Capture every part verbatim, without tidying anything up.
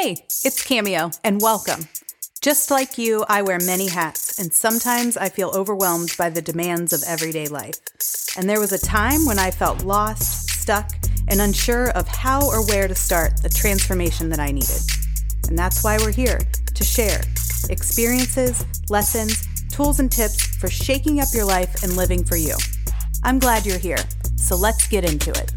Hey, it's Cameo, and welcome. Just like you, I wear many hats, and sometimes I feel overwhelmed by the demands of everyday life. And there was a time when I felt lost, stuck, and unsure of how or where to start the transformation that I needed. And that's why we're here, to share experiences, lessons, tools, and tips for shaking up your life and living for you. I'm glad you're here, so let's get into it.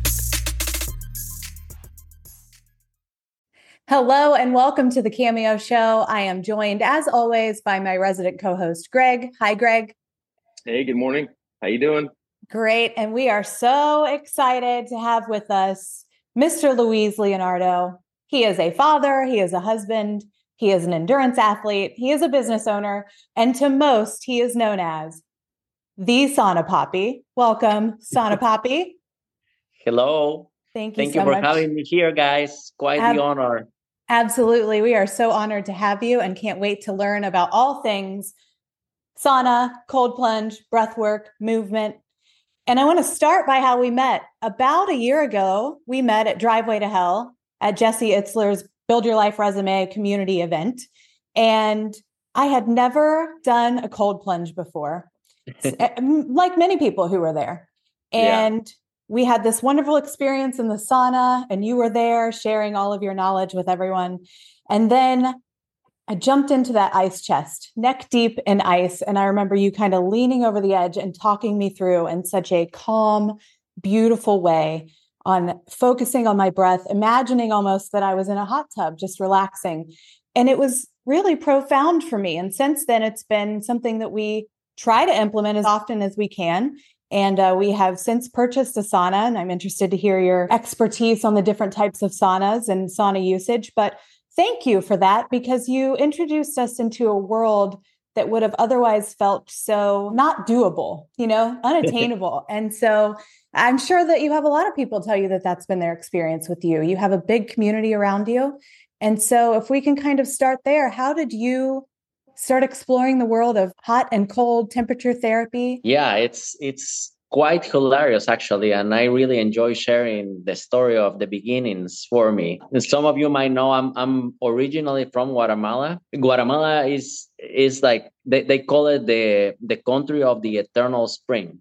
Hello and welcome to the Cameo Show. I am joined, as always, by my resident co-host, Greg. Hi, Greg. Hey, good morning. How you doing? Great. And we are so excited to have with us Mister Luis Leonardo. He is a father. He is a husband. He is an endurance athlete. He is a business owner. And to most, he is known as the Sauna Poppy. Welcome, Sauna Poppy. Hello. Thank you Thank so you for much. having me here, guys. Quite Ab- the honor. Absolutely. We are so honored to have you and can't wait to learn about all things sauna, cold plunge, breath work, movement. And I want to start by how we met. About a year ago, we met at Driveway to Hell at Jesse Itzler's Build Your Life Resume community event. And I had never done a cold plunge before, like many people who were there. And yeah. We had this wonderful experience in the sauna, and you were there sharing all of your knowledge with everyone. And then I jumped into that ice chest, neck deep in ice. And I remember you kind of leaning over the edge and talking me through in such a calm, beautiful way on focusing on my breath, imagining almost that I was in a hot tub, just relaxing. And it was really profound for me. And since then, it's been something that we try to implement as often as we can. And uh, we have since purchased a sauna, and I'm interested to hear your expertise on the different types of saunas and sauna usage. But thank you for that, because you introduced us into a world that would have otherwise felt so not doable, you know, unattainable. And so I'm sure that you have a lot of people tell you that that's been their experience with you. You have a big community around you. And so if we can kind of start there, how did you start exploring the world of hot and cold temperature therapy? Yeah, it's it's quite hilarious, actually. And I really enjoy sharing the story of the beginnings for me. And some of you might know I'm I'm originally from Guatemala. Guatemala is is like they, they call it the the country of the eternal spring.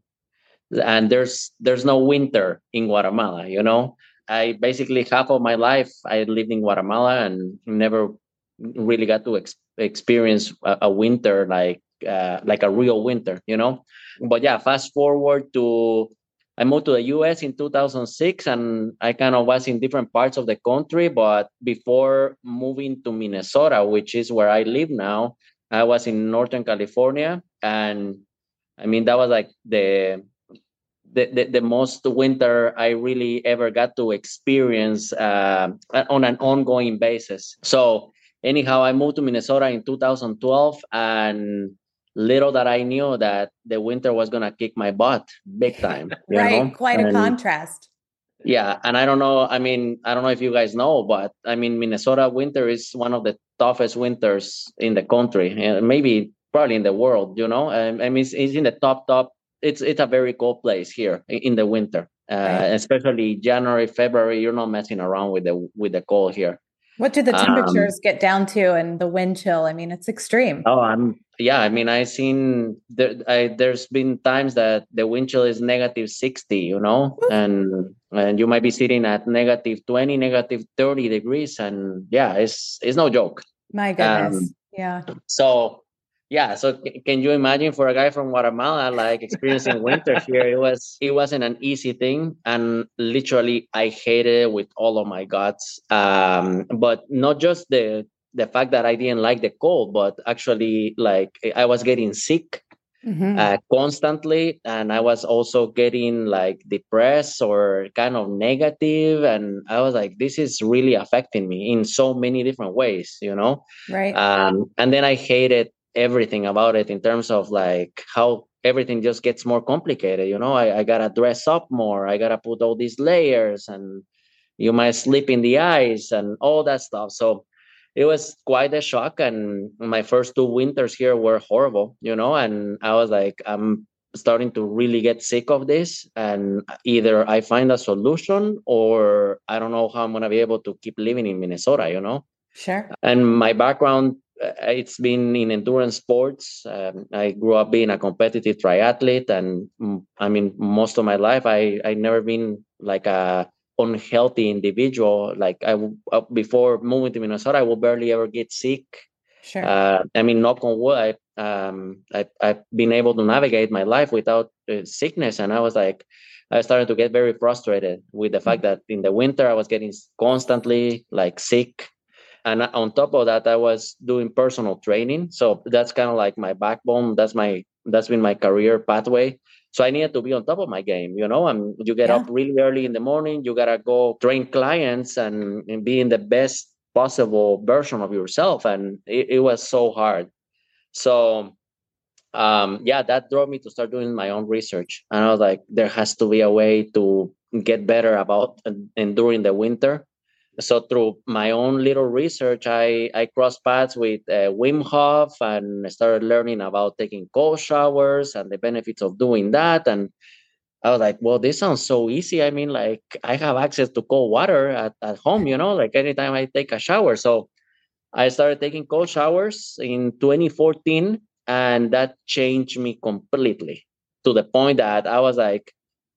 And there's there's no winter in Guatemala, you know. I basically half of my life I lived in Guatemala and never really got to ex- experience a, a winter like uh, like a real winter, you know. But yeah, fast forward to I moved to the U S in two thousand six, and I kind of was in different parts of the country. But before moving to Minnesota, which is where I live now, I was in Northern California, and I mean that was like the the, the, the most winter I really ever got to experience uh, on an ongoing basis. So anyhow, I moved to Minnesota in two thousand twelve, and little that I knew that the winter was going to kick my butt big time. You right. know? Quite and, a contrast. Yeah. And I don't know, I mean, I don't know if you guys know, but I mean, Minnesota winter is one of the toughest winters in the country, and maybe probably in the world, you know? I, I mean, it's, it's in the top, top. It's, it's a very cold place here in the winter, uh, right. Especially January, February. You're not messing around with the, with the cold here. What do the temperatures um, get down to, and the wind chill? I mean, it's extreme. Oh, I'm yeah. I mean, I've seen there. I, there's been times that the wind chill is negative sixty, you know, and and you might be sitting at negative twenty, negative thirty degrees, and yeah, it's it's no joke. My goodness, um, yeah. So yeah, so c- can you imagine for a guy from Guatemala like experiencing winter here? It was it wasn't an easy thing, and literally I hated it with all of my guts. Um, but not just the the fact that I didn't like the cold, but actually like I was getting sick mm-hmm. uh, constantly, and I was also getting like depressed or kind of negative, and I was like, this is really affecting me in so many different ways, you know? Right. Um, and then I hated everything about it in terms of like how everything just gets more complicated, you know. I, I gotta dress up more, I gotta put all these layers, and you might slip in the ice and all that stuff. So it was quite a shock, and my first two winters here were horrible, you know. And I was like, I'm starting to really get sick of this, and either I find a solution or I don't know how I'm gonna be able to keep living in Minnesota, you know. Sure. And my background, uh, it's been in endurance sports. Um, I grew up being a competitive triathlete, and mm, I mean, most of my life, I I never been like a unhealthy individual. Like I w- uh, before moving to Minnesota, I will barely ever get sick. Sure. Uh, I mean, knock on wood, I um I I've been able to navigate my life without uh, sickness, and I was like. I started to get very frustrated with the fact that in the winter I was getting constantly like sick, and on top of that I was doing personal training, so that's kind of like my backbone. That's my that's been my career pathway, so I needed to be on top of my game, you know. And you get Yeah. up really early in the morning, you gotta go train clients and, and be in the best possible version of yourself, and it, it was so hard. So um yeah, that drove me to start doing my own research, and I was like, there has to be a way to get better about en- enduring the winter. So through my own little research, I, I crossed paths with uh, Wim Hof and started learning about taking cold showers and the benefits of doing that. And I was like, well, this sounds so easy. I mean, like I have access to cold water at, at home, you know, like anytime I take a shower. So I started taking cold showers in twenty fourteen, and that changed me completely to the point that I was like,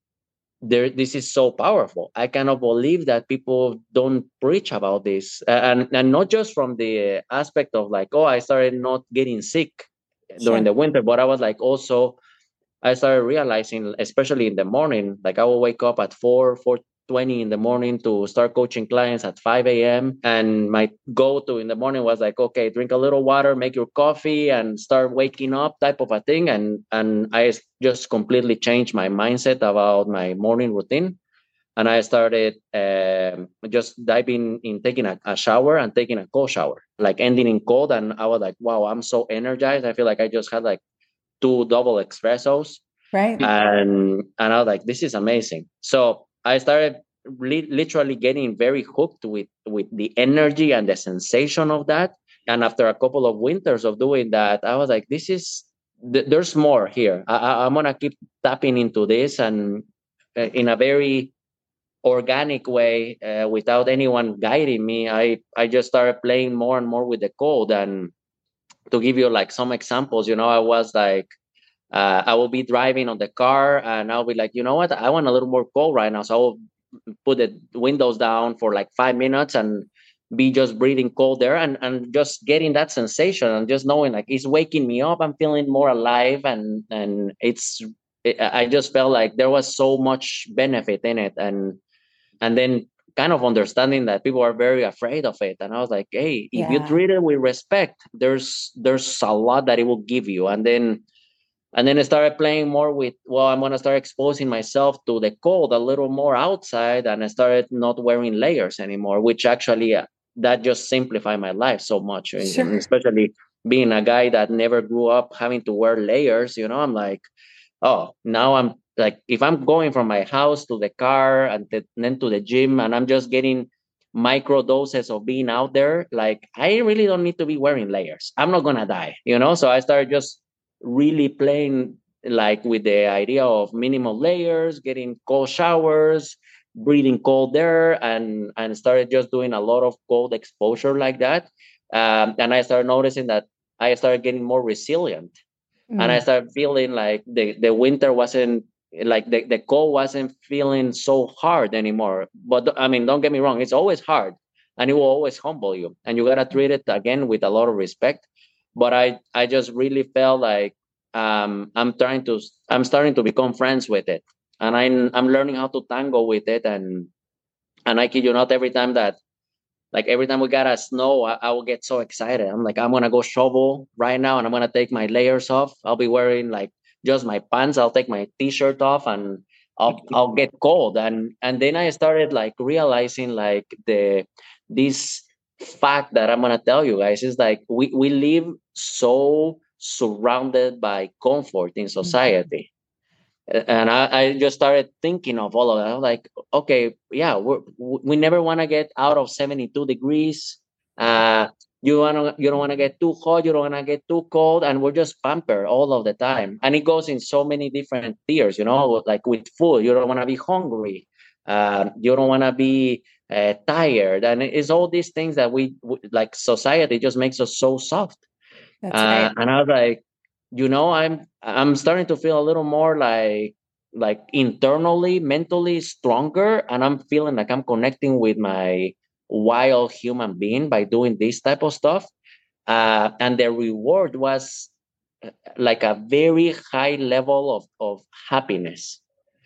there this is so powerful. I cannot believe that people don't preach about this. And and not just from the aspect of like, oh, I started not getting sick during Sure. the winter, but I was like, also I started realizing, especially in the morning, like I will wake up at four, four twenty in the morning to start coaching clients at five a m. And my go-to in the morning was like, okay, drink a little water, make your coffee, and start waking up, type of a thing. And and I just completely changed my mindset about my morning routine. And I started um, just diving in, taking a, a shower and taking a cold shower, like ending in cold. And I was like, wow, I'm so energized. I feel like I just had like two double espressos, Right. and and I was like, this is amazing. So I started li- literally getting very hooked with with the energy and the sensation of that. And after a couple of winters of doing that, I was like, this is th- there's more here. I, I, I'm gonna keep tapping into this, and uh, in a very organic way, uh, without anyone guiding me. I I just started playing more and more with the code. And to give you like some examples, you know, I was like uh, I will be driving on the car, and I'll be like, you know what? I want a little more cold right now. So I will put the windows down for like five minutes and be just breathing cold air, and, and just getting that sensation and just knowing like it's waking me up. I'm feeling more alive, and, and it's, it, I just felt like there was so much benefit in it. And, and then kind of understanding that people are very afraid of it. And I was like, hey, if you Yeah. treat it with respect, there's, there's a lot that it will give you. And then and then I started playing more with, well, I'm going to start exposing myself to the cold a little more outside. And I started not wearing layers anymore, which actually, uh, that just simplified my life so much. And and Sure. especially being a guy that never grew up having to wear layers, you know, I'm like, oh, now I'm like, if I'm going from my house to the car and th- then to the gym, and I'm just getting micro doses of being out there, like I really don't need to be wearing layers. I'm not gonna die, you know. So I started just really playing like with the idea of minimal layers, getting cold showers, breathing cold air, and and started just doing a lot of cold exposure like that. Um, and I started noticing that I started getting more resilient, and I Mm. started feeling like the, the winter wasn't, like the, the cold wasn't feeling so hard anymore. But I mean, don't get me wrong, it's always hard, and it will always humble you, and you gotta treat it again with a lot of respect. But I I just really felt like um I'm trying to I'm starting to become friends with it, and I'm I'm learning how to tango with it. and and I kid you not, every time that like every time we got a snow, I, I will get so excited. I'm like, I'm gonna go shovel right now, and I'm gonna take my layers off. I'll be wearing like just my pants. I'll take my t-shirt off, and I'll I'll get cold. And and then I started like realizing like the this fact that I'm gonna tell you guys is like we we live so surrounded by comfort in Mhm. society. And I, I just started thinking of all of that. I was like, okay, yeah, we're, we never want to get out of seventy-two degrees. Uh, you wanna, you don't want to get too hot. You don't want to get too cold, and we're just pampered all of the time. And it goes in so many different tiers, you know. Like with food, you don't want to be hungry. Uh, you don't want to be uh, tired, and it's all these things that we like. Society just makes us so soft. That's Uh, right. and I was like, you know, I'm I'm starting to feel a little more like like internally, mentally stronger, and I'm feeling like I'm connecting with my wild human being by doing this type of stuff. Uh, and the reward was uh, like a very high level of of happiness.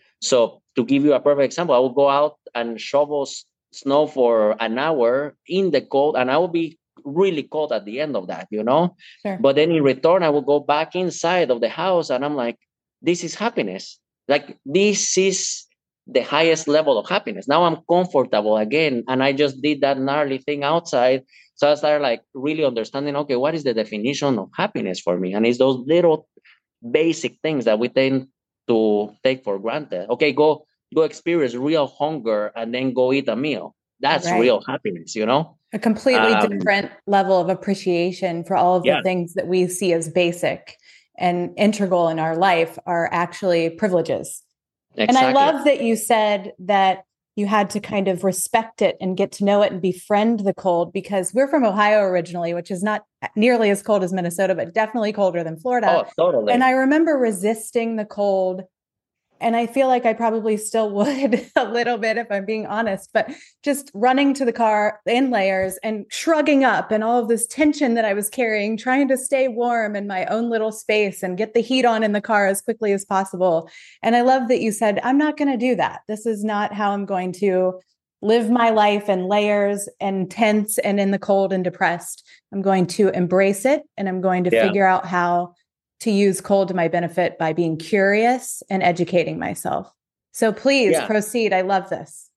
So to give you a perfect example, I will go out and shovel s- snow for an hour in the cold, and I will be really cold at the end of that, you know. Sure. But then in return, I will go back inside of the house, and I'm like, this is happiness. Like this is the highest level of happiness. Now I'm comfortable again, and I just did that gnarly thing outside. So I started like really understanding, okay, what is the definition of happiness for me? And it's those little basic things that we tend to take for granted. Okay, go go experience real hunger and then go eat a meal. That's Right. real happiness, you know? A completely Um, different level of appreciation for all of the yeah, things that we see as basic and integral in our life are actually privileges. And I exactly. love that you said that you had to kind of respect it and get to know it and befriend the cold, because we're from Ohio originally, which is not nearly as cold as Minnesota, but definitely colder than Florida. Oh, totally. And I remember resisting the cold. And I feel like I probably still would a little bit if I'm being honest, but just running to the car in layers and shrugging up and all of this tension that I was carrying, trying to stay warm in my own little space and get the heat on in the car as quickly as possible. And I love that you said, I'm not going to do that. This is not how I'm going to live my life in layers and tense and in the cold and depressed. I'm going to embrace it, and I'm going to Yeah. figure out how to use cold to my benefit by being curious and educating myself. So please Yeah. proceed. I love this.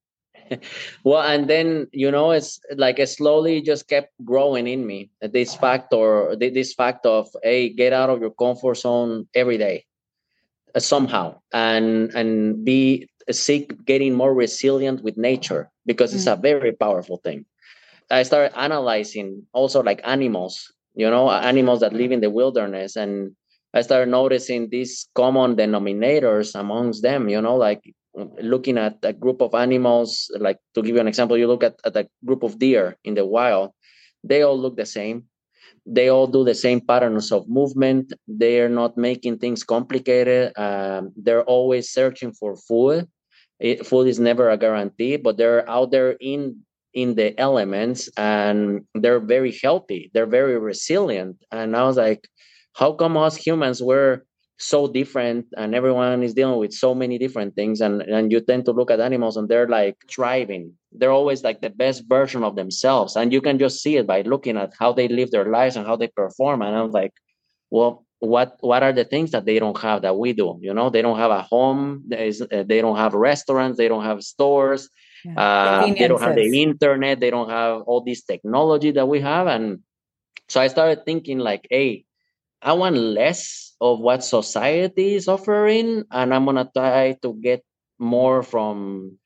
Well, and then, you know, it's like it slowly just kept growing in me. This factor, this fact of, hey, get out of your comfort zone every day uh, somehow, and and be seek getting more resilient with nature, because it's Mm. a very powerful thing. I started analyzing also like animals, you know, animals that live in the wilderness. And I started noticing these common denominators amongst them, you know, like looking at a group of animals, like to give you an example, you look at, at a group of deer in the wild, they all look the same. They all do the same patterns of movement. They're not making things complicated. Um, they're always searching for food. It, food is never a guarantee, but they're out there in in the elements, and they're very healthy. They're very resilient. And I was like, how come us humans we're so different, and everyone is dealing with so many different things, and and you tend to look at animals and they're like thriving. They're always like the best version of themselves, and you can just see it by looking at how they live their lives and how they perform. And I was like, well, what what are the things that they don't have that we do? You know, they don't have a home. There is, uh, they don't have restaurants. They don't have stores. Yeah. Uh, they don't have Conveniences. the internet. They don't have all this technology that we have. And so I started thinking like, hey, I want less of what society is offering, and I'm gonna try to get more from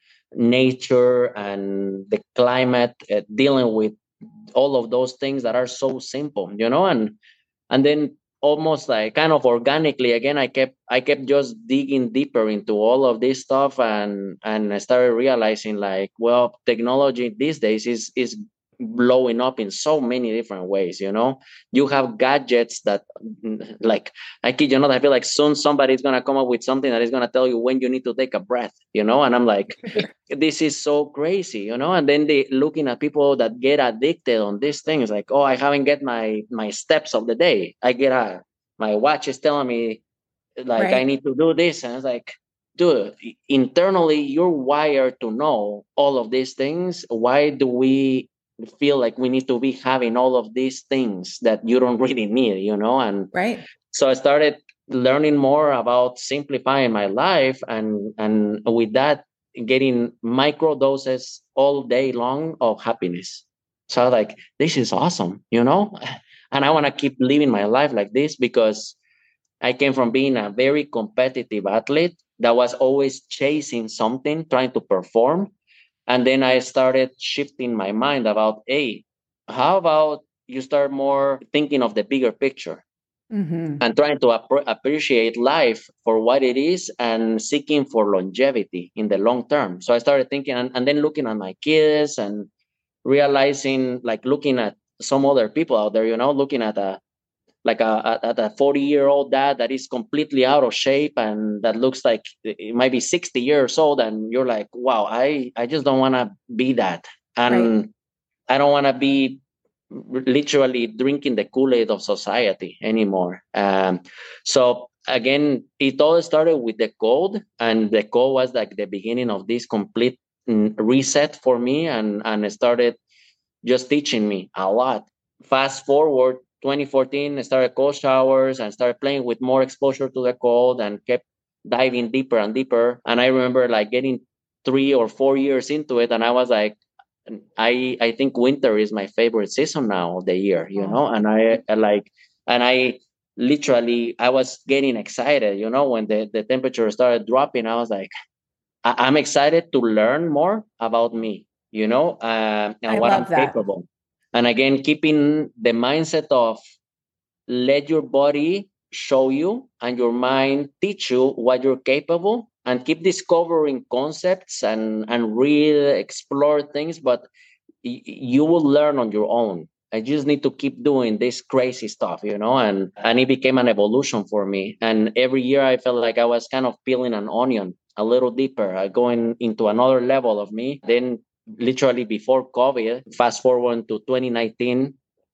nature and the climate, uh, dealing with all of those things that are so simple, you know. and and then almost like kind of organically again, i kept i kept just digging deeper into all of this stuff, and and I started realizing like, well, technology these days is is blowing up in so many different ways, you know. You have gadgets that mm, like, I kid you not, I feel like soon somebody's going to come up with something that is going to tell you when you need to take a breath, you know. And I'm like, this is so crazy, you know. And then they looking at people that get addicted on these things, like, oh, I haven't get my my steps of the day. I get a my watch is telling me like I Right. need to do this, and it's like, dude, internally you're wired to know all of these things. Why do we feel like we need to be having all of these things that you don't really need, you know? And Right. so I started learning more about simplifying my life, and and with that, getting micro doses all day long of happiness. So I was like, this is awesome, you know. And I want to keep living my life like this, because I came from being a very competitive athlete that was always chasing something, trying to perform. And then I started shifting my mind about, hey, how about you start more thinking of the bigger picture? Mm-hmm. and trying to ap- appreciate life for what it is and seeking for longevity in the long term. So I started thinking, and, and then looking at my kids and realizing, like looking at some other people out there, you know, looking at a like a, a, a forty year old dad that is completely out of shape and that looks like it might be sixty years old, and you're like, wow, i i just don't want to be that. Right. And I don't want to be literally drinking the Kool-Aid of society anymore. Um, so again, it all started with the code, and the code was like the beginning of this complete mm, reset for me, and and it started just teaching me a lot. Fast forward twenty fourteen, I started cold showers and started playing with more exposure to the cold and kept diving deeper and deeper. And I remember like getting three or four years into it, and I was like, I I think winter is my favorite season now of the year, you know. Oh. And I, I like, and I literally I was getting excited, you know, when the the temperature started dropping. I was like, I, I'm excited to learn more about me, you know, uh, and I what I'm love that. capable. And again, keeping the mindset of let your body show you and your mind teach you what you're capable, and keep discovering concepts and and really explore things, but y- you will learn on your own. I just need to keep doing this crazy stuff, you know, and and it became an evolution for me. And every year I felt like I was kind of peeling an onion a little deeper, uh, going into another level of me. Then literally before COVID, fast forward to twenty nineteen,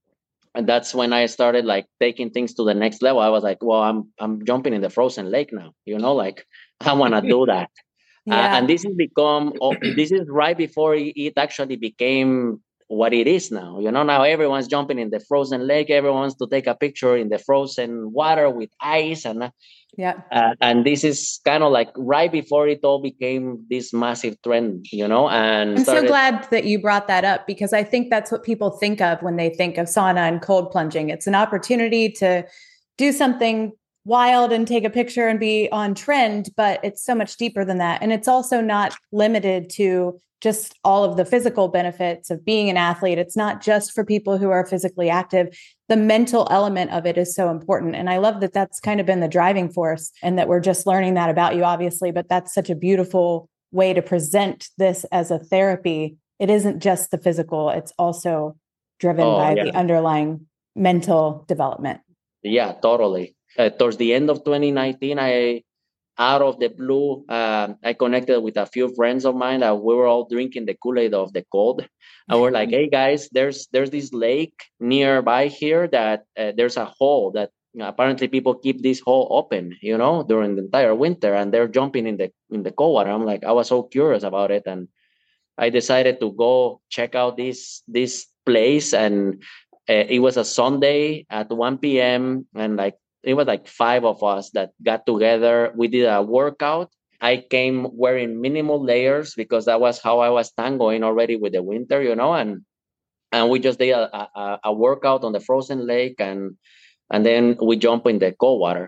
and that's when I started like taking things to the next level. I was like, well, I'm I'm jumping in the frozen lake now, you know, like I want to do that. Uh, and Yeah. this has become, oh, this is right before it it actually became what it is now. You know, now everyone's jumping in the frozen lake. Everyone wants to take a picture in the frozen water with ice. And, Yeah. uh, and this is kind of like right before it all became this massive trend, you know, and I'm so started. glad that you brought that up, because I think that's what people think of when they think of sauna and cold plunging. It's an opportunity to do something wild and take a picture and be on trend, but it's so much deeper than that. And it's also not limited to just all of the physical benefits of being an athlete. It's not just for people who are physically active. The mental element of it is so important. And I love that that's kind of been the driving force, and that we're just learning that about you, obviously, but that's such a beautiful way to present this as a therapy. It isn't just the physical, it's also driven Oh, by yeah. the underlying mental development. Yeah, totally. Uh, towards the end of twenty nineteen, I, out of the blue, um, I connected with a few friends of mine that we were all drinking the Kool-Aid of the cold. And we're like, hey guys, there's there's this lake nearby here that uh, there's a hole that, you know, apparently people keep this hole open, you know, during the entire winter, and they're jumping in the in the cold water. I'm like, I was so curious about it, and I decided to go check out this this place. And uh, it was a Sunday at one p.m. and like it was like five of us that got together. We did a workout. I came wearing minimal layers because that was how I was tangoing already with the winter, you know, and and we just did a, a, a workout on the frozen lake, and and then we jump in the cold water,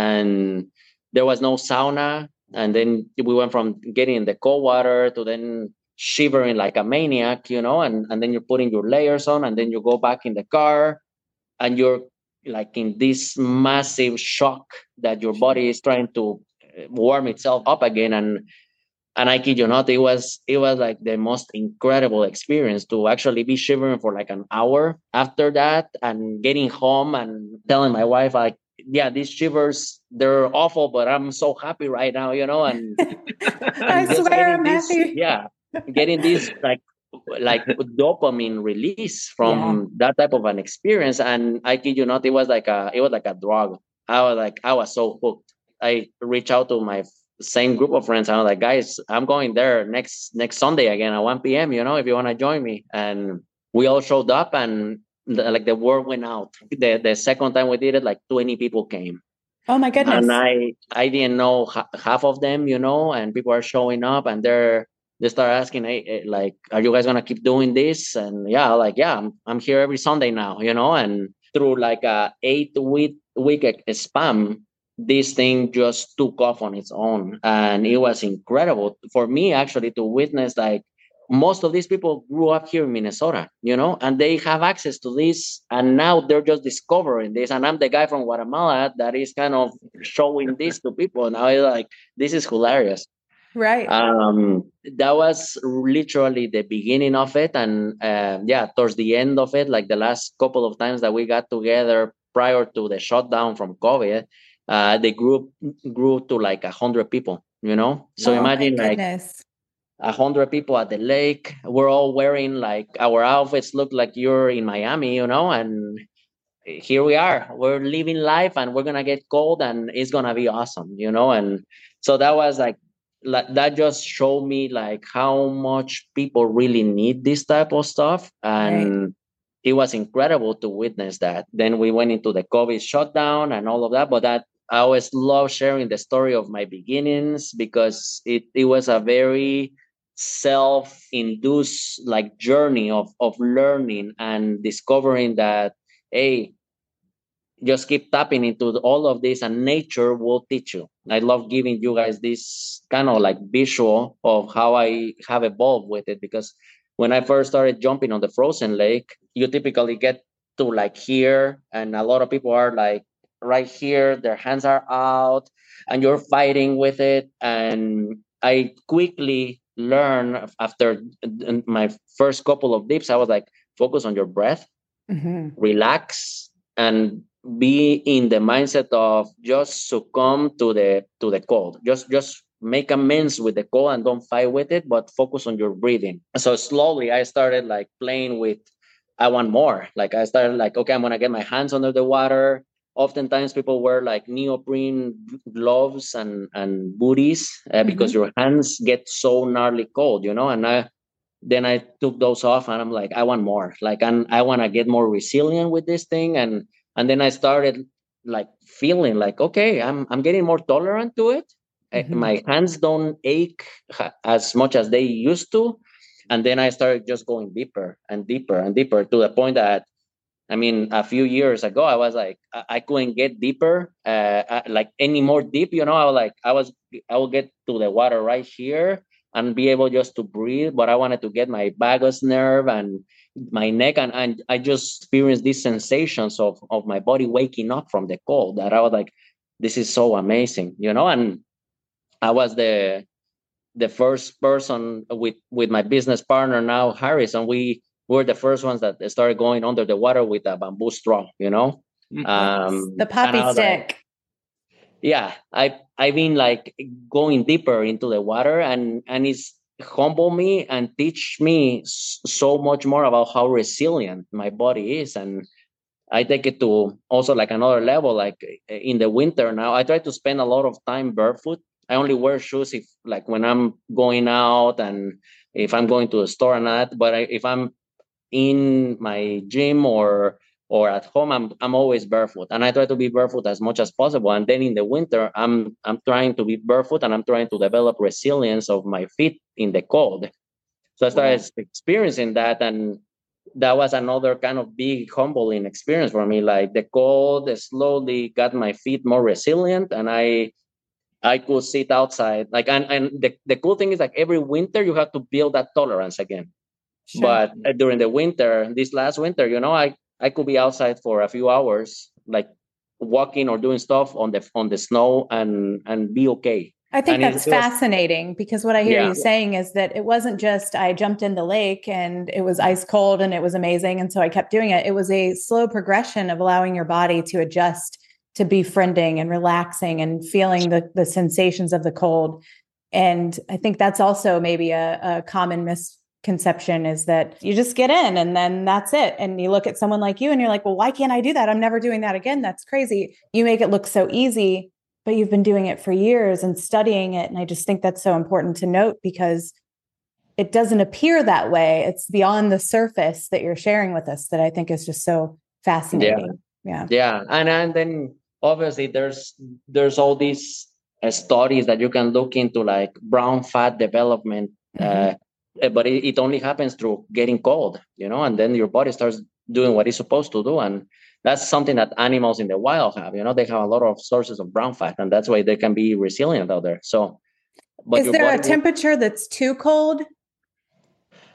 and there was no sauna. And then we went from getting in the cold water to then shivering like a maniac, you know, and, and then you're putting your layers on, and then you go back in the car, and you're like in this massive shock that your body is trying to uh, warm itself up again. and and I kid you not, it was it was like the most incredible experience to actually be shivering for like an hour after that, and getting home and telling my wife like, yeah, these shivers, they're awful, but I'm so happy right now, you know, and I and just swear getting I'm this, happy. yeah, getting this like like dopamine release Yeah. from that type of an experience. And I kid you not, it was like a it was like a drug. I was like I was so hooked. I reached out to my same group of friends. I was like, guys, I'm going there next next Sunday again at one p.m. You know, if you want to join me. And we all showed up, and the, like the word went out. The the second time we did it, like twenty people came, Oh my and goodness. I I didn't know ha- half of them, you know, and people are showing up, and they're they start asking, hey, eh, like, are you guys gonna keep doing this? And yeah, like, yeah, I'm I'm here every Sunday now, you know, and through like a eight week week e- span, this thing just took off on its own, and it was incredible for me actually to witness like most of these people grew up here in Minnesota, you know, and they have access to this. And now they're just discovering this. And I'm the guy from Guatemala that is kind of showing this to people. And I was like, this is hilarious. Right. Um, that was literally the beginning of it. And uh, yeah, towards the end of it, like the last couple of times that we got together prior to the shutdown from COVID, uh, the group grew to like a hundred people, you know? So oh, imagine my like goodness. a hundred people at the lake. We're all wearing like our outfits look like you're in Miami, you know, and here we are. We're living life and we're gonna get cold and it's gonna be awesome, you know. And so that was like like that just showed me like how much people really need this type of stuff. And right. It was incredible to witness that. Then we went into the COVID shutdown and all of that. But that I always love sharing the story of my beginnings because it, it was a very self-induced like journey of of learning and discovering that, hey, just keep tapping into all of this and nature will teach you. I love giving you guys this kind of like visual of how I have evolved with it, because when I first started jumping on the frozen lake, you typically get to like here, and a lot of people are like right here, their hands are out and you're fighting with it. And I quickly learned after my first couple of dips, I was like, focus on your breath, mm-hmm. relax, and be in the mindset of just succumb to the to the cold. Just just make amends with the cold and don't fight with it, but focus on your breathing. So slowly I started like playing with, I want more. Like I started like, okay, I'm gonna get my hands under the water. Oftentimes people wear like neoprene gloves and and booties uh, mm-hmm. because your hands get so gnarly cold, you know. And I then I took those off and I'm like, I want more. Like I'm, I want to get more resilient with this thing. And and then I started like feeling like, okay, I'm I'm getting more tolerant to it. Mm-hmm. My hands don't ache as much as they used to. And then I started just going deeper and deeper and deeper to the point that, I mean, a few years ago, I was like, I, I couldn't get deeper, uh, like any more deep, you know. I was like, I was, I will get to the water right here and be able just to breathe. But I wanted to get my vagus nerve and my neck. And, and I just experienced these sensations of, of my body waking up from the cold that I was like, this is so amazing, you know. And I was the the first person with, with my business partner now, Harris, and we were the first ones that started going under the water with a bamboo straw, you know. Yes. Um, the poppy stick. Like, yeah, I I've been like going deeper into the water, and and it's humble me and teach me so much more about how resilient my body is. And I take it to also like another level. Like in the winter now, I try to spend a lot of time barefoot. I only wear shoes if like when I'm going out and if I'm going to a store and that. But I, if I'm in my gym or or at home, I'm I'm always barefoot, and I try to be barefoot as much as possible. And then in the winter, I'm I'm trying to be barefoot, and I'm trying to develop resilience of my feet in the cold. So I started wow. experiencing that, and that was another kind of big humbling experience for me. Like the cold slowly got my feet more resilient, and I I could sit outside. Like and and the, the cool thing is like every winter you have to build that tolerance again. Sure. But uh, during the winter, this last winter, you know, I, I could be outside for a few hours, like walking or doing stuff on the on the snow and and be okay. I think and that's it, it was, fascinating because what I hear yeah. you saying is that it wasn't just I jumped in the lake and it was ice cold and it was amazing. And so I kept doing it. It was a slow progression of allowing your body to adjust to befriending and relaxing and feeling the, the sensations of the cold. And I think that's also maybe a, a common mis conception is that you just get in and then that's it. And you look at someone like you and you're like, well, why can't I do that? I'm never doing that again. That's crazy. You make it look so easy, but you've been doing it for years and studying it. And I just think that's so important to note because it doesn't appear that way. It's beyond the surface that you're sharing with us that I think is just so fascinating. Yeah. Yeah. yeah. And, and then obviously there's, there's all these uh, studies that you can look into, like brown fat development, mm-hmm. uh, but it, it only happens through getting cold, you know, and then your body starts doing what it's supposed to do. And that's something that animals in the wild have, you know, they have a lot of sources of brown fat, and that's why they can be resilient out there. So, but is there a temperature will... that's too cold?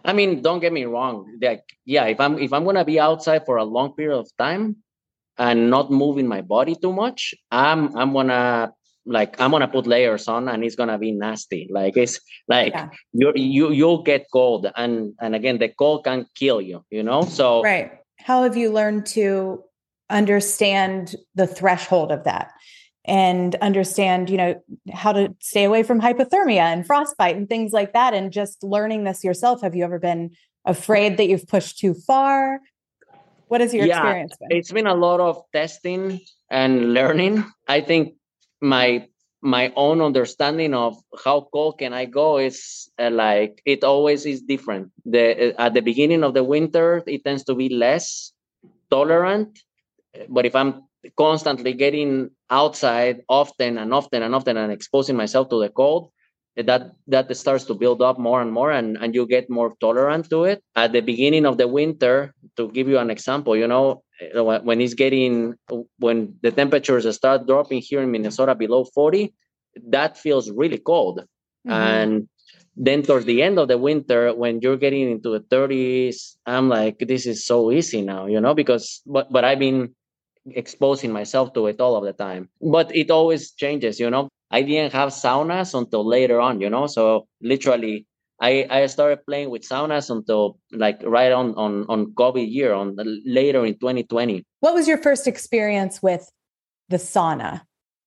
I mean, don't get me wrong. Like, yeah, if I'm if I'm gonna be outside for a long period of time and not moving my body too much, I'm I'm gonna like I'm gonna put layers on and it's gonna be nasty. Like it's like Yeah. you you you'll get cold and and again the cold can kill you, you know? So Right. How have you learned to understand the threshold of that and understand, you know, how to stay away from hypothermia and frostbite and things like that? And just learning this yourself, have you ever been afraid that you've pushed too far? What has your yeah, experience been? it's been a lot of testing and learning. I think my my own understanding of how cold can I go is uh, like it always is different. The uh, at the beginning of the winter, it tends to be less tolerant, but if I'm constantly getting outside often and often and often and exposing myself to the cold, that that starts to build up more and more, and, and you get more tolerant to it. At the beginning of the winter, to give you an example, you know, when it's getting when the temperatures start dropping here in Minnesota below forty, that feels really cold. Mm-hmm. And then towards the end of the winter, when you're getting into the thirties, I'm like, this is so easy now, you know, because but but I've been exposing myself to it all of the time. But it always changes, you know. I didn't have saunas until later on, you know. So literally, I, I started playing with saunas until like right on on on COVID year, on later in twenty twenty. What was your first experience with the sauna?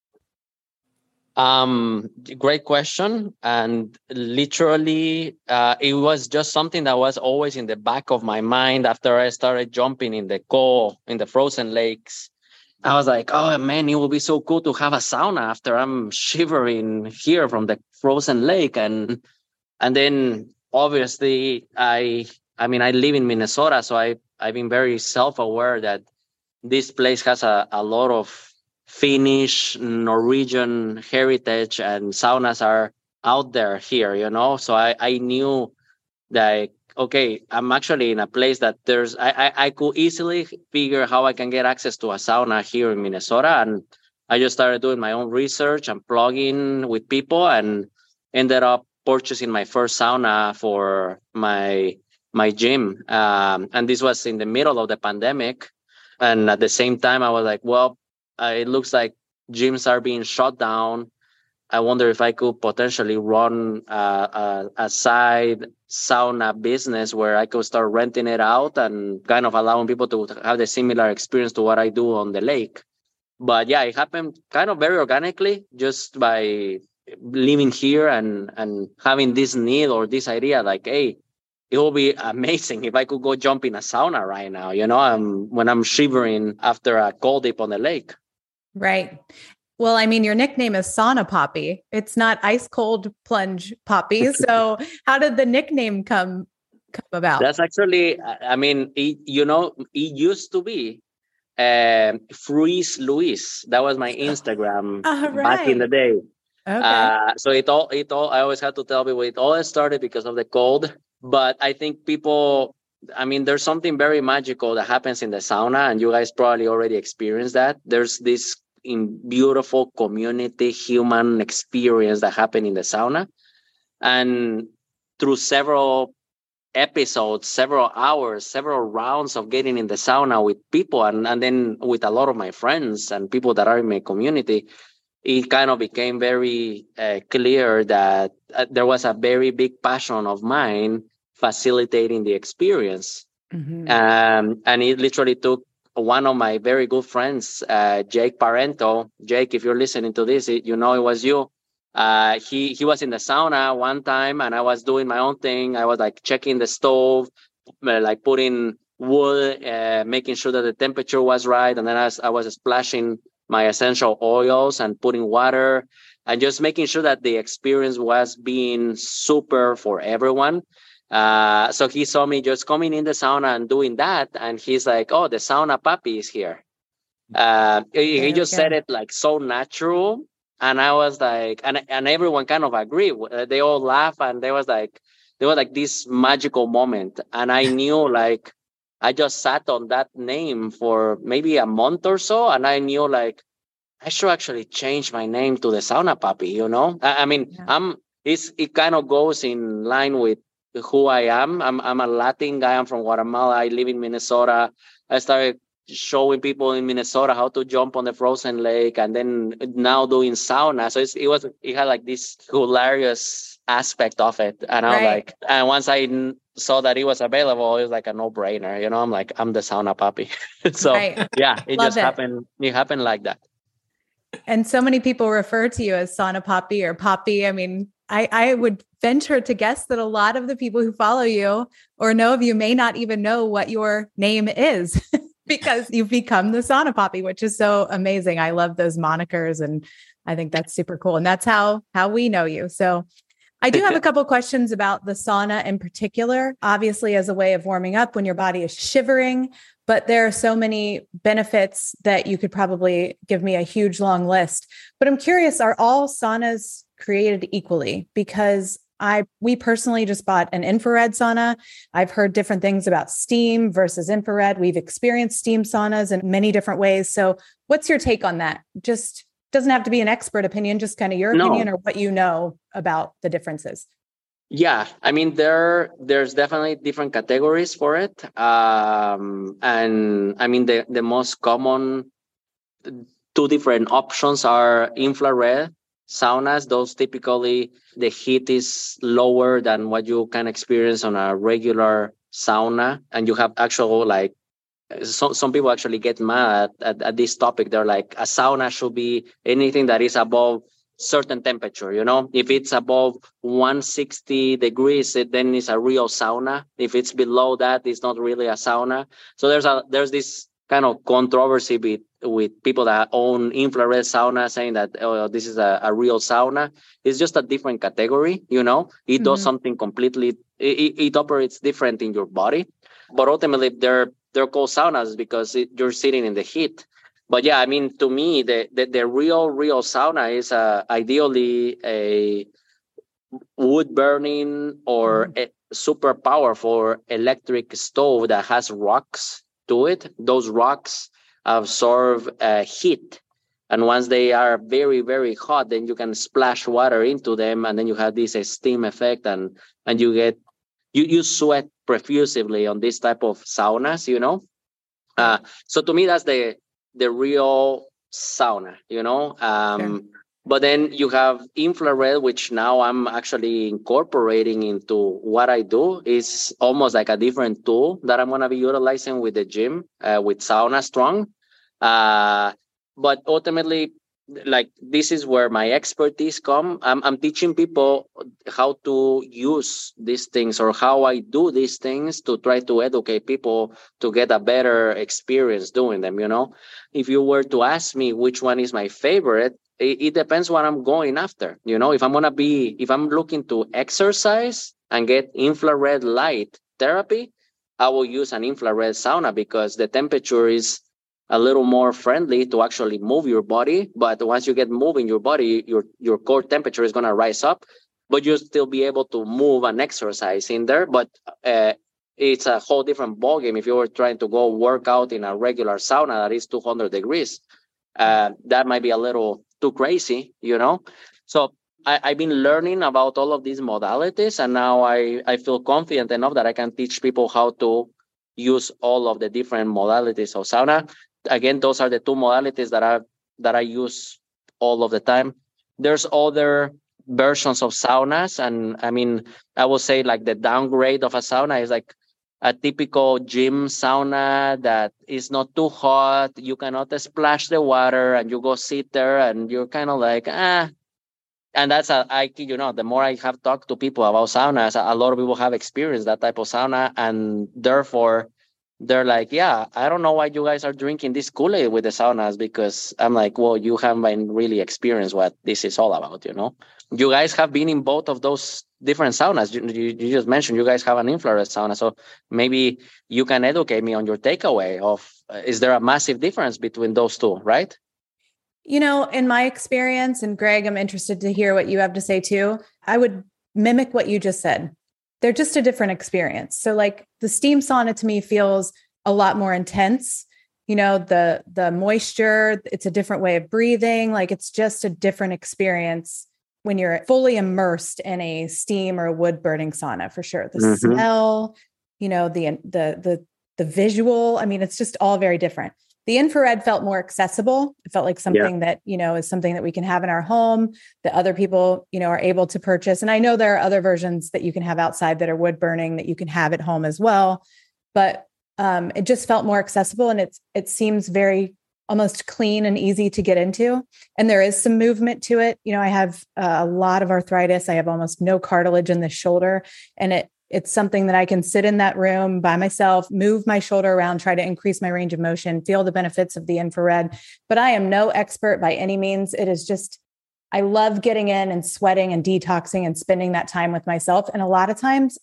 Um, great question. And literally, uh, it was just something that was always in the back of my mind after I started jumping in the cold, in the frozen lakes. I was like, oh man, it would be so cool to have a sauna after I'm shivering here from the frozen lake. And and then obviously I I mean I live in Minnesota, so I I've been very self-aware that this place has a, a lot of Finnish, Norwegian heritage, and saunas are out there here, you know. So I, I knew that okay, I'm actually in a place that there's I, I I could easily figure how I can get access to a sauna here in Minnesota, and I just started doing my own research and plugging with people, and ended up purchasing my first sauna for my my gym. Um, and this was in the middle of the pandemic, and at the same time, I was like, well, uh, it looks like gyms are being shut down. I wonder if I could potentially run uh, a, a side sauna business where I could start renting it out and kind of allowing people to have the similar experience to what I do on the lake. But yeah, it happened kind of very organically just by living here and, and having this need or this idea like, hey, it will be amazing if I could go jump in a sauna right now, you know, um, when I'm shivering after a cold dip on the lake. Right. Well, I mean, your nickname is Sauna Poppy. It's not ice cold plunge Poppy. So how did the nickname come, come about? That's actually, I mean, it, you know, it used to be um, Freeze Luis. That was my Instagram uh, right. back in the day. Okay. Uh, so it all, it all, I always had to tell people it all started because of the cold. But I think people, I mean, there's something very magical that happens in the sauna, and you guys probably already experienced that. There's this in beautiful community human experience that happened in the sauna, and through several episodes, several hours, several rounds of getting in the sauna with people, and, and then with a lot of my friends and people that are in my community, it kind of became very uh, clear that uh, there was a very big passion of mine facilitating the experience. Mm-hmm. Um, and it literally took one of my very good friends, uh, Jake Parento. Jake, if you're listening to this, it, you know it was you. Uh, he he was in the sauna one time, and I was doing my own thing. I was like checking the stove, like putting wood, uh, making sure that the temperature was right, and then I was, I was splashing my essential oils and putting water, and just making sure that the experience was being super for everyone. Uh, so he saw me just coming in the sauna and doing that, and he's like, "Oh, the sauna puppy is here." Uh, he, he just said it like so natural, and I was like, and and everyone kind of agreed. They all laugh, and there was like, there was like this magical moment, and I knew like, I just sat on that name for maybe a month or so, and I knew like, I should actually change my name to the Sauna Puppy. You know, I, I mean, yeah. I'm. It's it kind of goes in line with who I am. I'm I'm a Latin guy. I'm from Guatemala. I live in Minnesota. I started showing people in Minnesota how to jump on the frozen lake, and then now doing sauna. So it's, it was it had like this hilarious aspect of it, and I was Right. like, and once I n- saw that it was available, it was like a no brainer. You know, I'm like, I'm the sauna puppy. So Right. yeah, it Love just it. happened. It happened like that. And so many people refer to you as Sauna Poppy or Poppy. I mean, I, I would venture to guess that a lot of the people who follow you or know of you may not even know what your name is because you've become the Sauna Poppy, which is so amazing. I love those monikers, and I think that's super cool. And that's how how we know you. So I do have a couple of questions about the sauna in particular, obviously as a way of warming up when your body is shivering, but there are so many benefits that you could probably give me a huge long list. But I'm curious, are all saunas created equally? Because I we personally just bought an infrared sauna. I've heard different things about steam versus infrared. We've experienced steam saunas in many different ways. So what's your take on that? Just doesn't have to be an expert opinion, just kind of your No. opinion or what you know about the differences. Yeah, I mean there there's definitely different categories for it. Um, and I mean the the most common two different options are infrared saunas. Those typically the heat is lower than what you can experience on a regular sauna, and you have actual like some some people actually get mad at, at this topic. They're like, a sauna should be anything that is above certain temperature. You know, if it's above one hundred sixty degrees, it, then it's a real sauna. If it's below that, it's not really a sauna. So there's a there's this kind of controversy with, with people that own infrared sauna saying that, oh, this is a, a real sauna. It's just a different category. You know, it does Mhm. something completely. It, it operates different in your body, but ultimately they're they're called saunas because it, you're sitting in the heat. But yeah, I mean, to me, the the, the real real sauna is uh, ideally a wood burning or Mhm. a super powerful electric stove that has rocks to it. Those rocks absorb uh, heat. And once they are very, very hot, then you can splash water into them, and then you have this uh, steam effect, and and you get you you sweat profusely on this type of saunas, you know. Uh, so to me, that's the the real sauna, you know. Sure. Um, but then you have infrared, which now I'm actually incorporating into what I do. Is almost like a different tool that I'm gonna be utilizing with the gym, uh, with Sauna Strong. Uh, but ultimately, like this is where my expertise come. I'm I'm teaching people how to use these things or how I do these things to try to educate people to get a better experience doing them. You know, if you were to ask me which one is my favorite, it, it depends what I'm going after. You know, if I'm gonna be, if I'm looking to exercise and get infrared light therapy, I will use an infrared sauna because the temperature is a little more friendly to actually move your body. But once you get moving your body, your your core temperature is gonna rise up, but you'll still be able to move and exercise in there. But uh, it's a whole different ballgame if you were trying to go work out in a regular sauna that is two hundred degrees. Uh, that might be a little too crazy, you know? So I, I've been learning about all of these modalities, and now I, I feel confident enough that I can teach people how to use all of the different modalities of sauna. Again, those are the two modalities that I that I use all of the time. There's other versions of saunas, and I mean, I will say like the downgrade of a sauna is like a typical gym sauna that is not too hot. You cannot splash the water, and you go sit there, and you're kind of like, ah. And that's a, I kid you not, the more I have talked to people about saunas, a lot of people have experienced that type of sauna, and therefore they're like, yeah, I don't know why you guys are drinking this Kool-Aid with the saunas, because I'm like, well, you haven't really experienced what this is all about, you know? You guys have been in both of those different saunas. You, you, you just mentioned you guys have an infrared sauna. So maybe you can educate me on your takeaway of, uh, is there a massive difference between those two, right? You know, in my experience, and Greg, I'm interested to hear what you have to say too. I would mimic what you just said. They're just a different experience. So like the steam sauna to me feels a lot more intense. You know, the the moisture, it's a different way of breathing. Like it's just a different experience when you're fully immersed in a steam or wood burning sauna, for sure. The Mhm. smell, you know, the, the, the, the visual, I mean, it's just all very different. The infrared felt more accessible. It felt like something yeah. that, you know, is something that we can have in our home that other people, you know, are able to purchase. And I know there are other versions that you can have outside that are wood burning that you can have at home as well. But um, it just felt more accessible, and it's, it seems very almost clean and easy to get into. And there is some movement to it. You know, I have uh, a lot of arthritis. I have almost no cartilage in the shoulder, and it, it's something that I can sit in that room by myself, move my shoulder around, try to increase my range of motion, feel the benefits of the infrared. But I am no expert by any means. It is just, I love getting in and sweating and detoxing and spending that time with myself. And a lot of times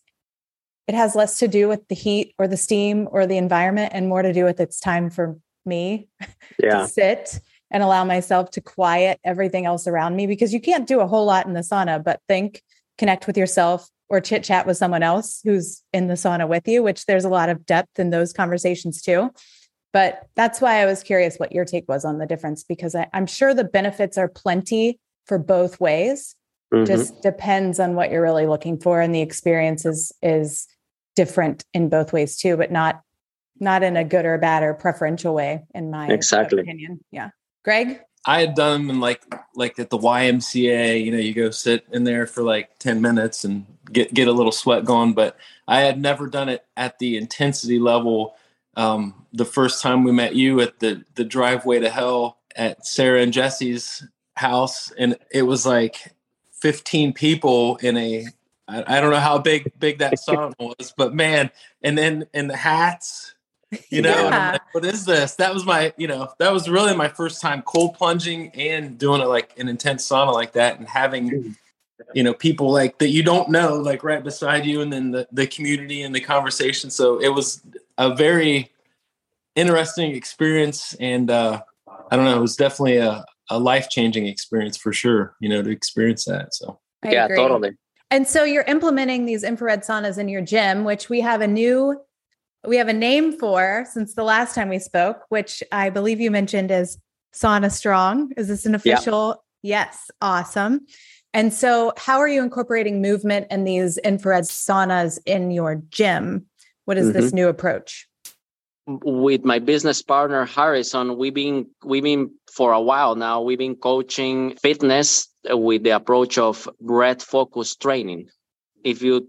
it has less to do with the heat or the steam or the environment and more to do with it's time for me yeah. to sit and allow myself to quiet everything else around me, because you can't do a whole lot in the sauna, but think, connect with yourself, or chit chat with someone else who's in the sauna with you, which there's a lot of depth in those conversations too. But that's why I was curious what your take was on the difference, because I, I'm sure the benefits are plenty for both ways. Mm-hmm. Just depends on what you're really looking for. And the experience is, is different in both ways too, but not, not in a good or bad or preferential way, in my exactly. opinion. Yeah. Greg? I had done them in like, like at the Y M C A, you know, you go sit in there for like ten minutes and get, get a little sweat going, but I had never done it at the intensity level. Um, the first time we met you at the, the driveway to hell at Sarah and Jesse's house. And it was like fifteen people in a, I, I don't know how big, big that sauna was, but man, and then in the hats, you know, yeah. and I'm like, what is this? That was my, you know, that was really my first time cold plunging and doing it like an intense sauna like that, and having, you know, people like that you don't know, like right beside you, and then the, the community and the conversation. So it was a very interesting experience. And uh, I don't know, it was definitely a, a life-changing experience for sure, you know, to experience that. So I yeah, agree. totally. And so you're implementing these infrared saunas in your gym, which we have a new We have a name for since the last time we spoke, which I believe you mentioned as Sauna Strong. Is this an official? Yeah. Yes. Awesome. And so how are you incorporating movement and these infrared saunas in your gym? What is mm-hmm. this new approach? With my business partner, Harrison, we've been, we've been for a while now, we've been coaching fitness with the approach of breath focused training. If you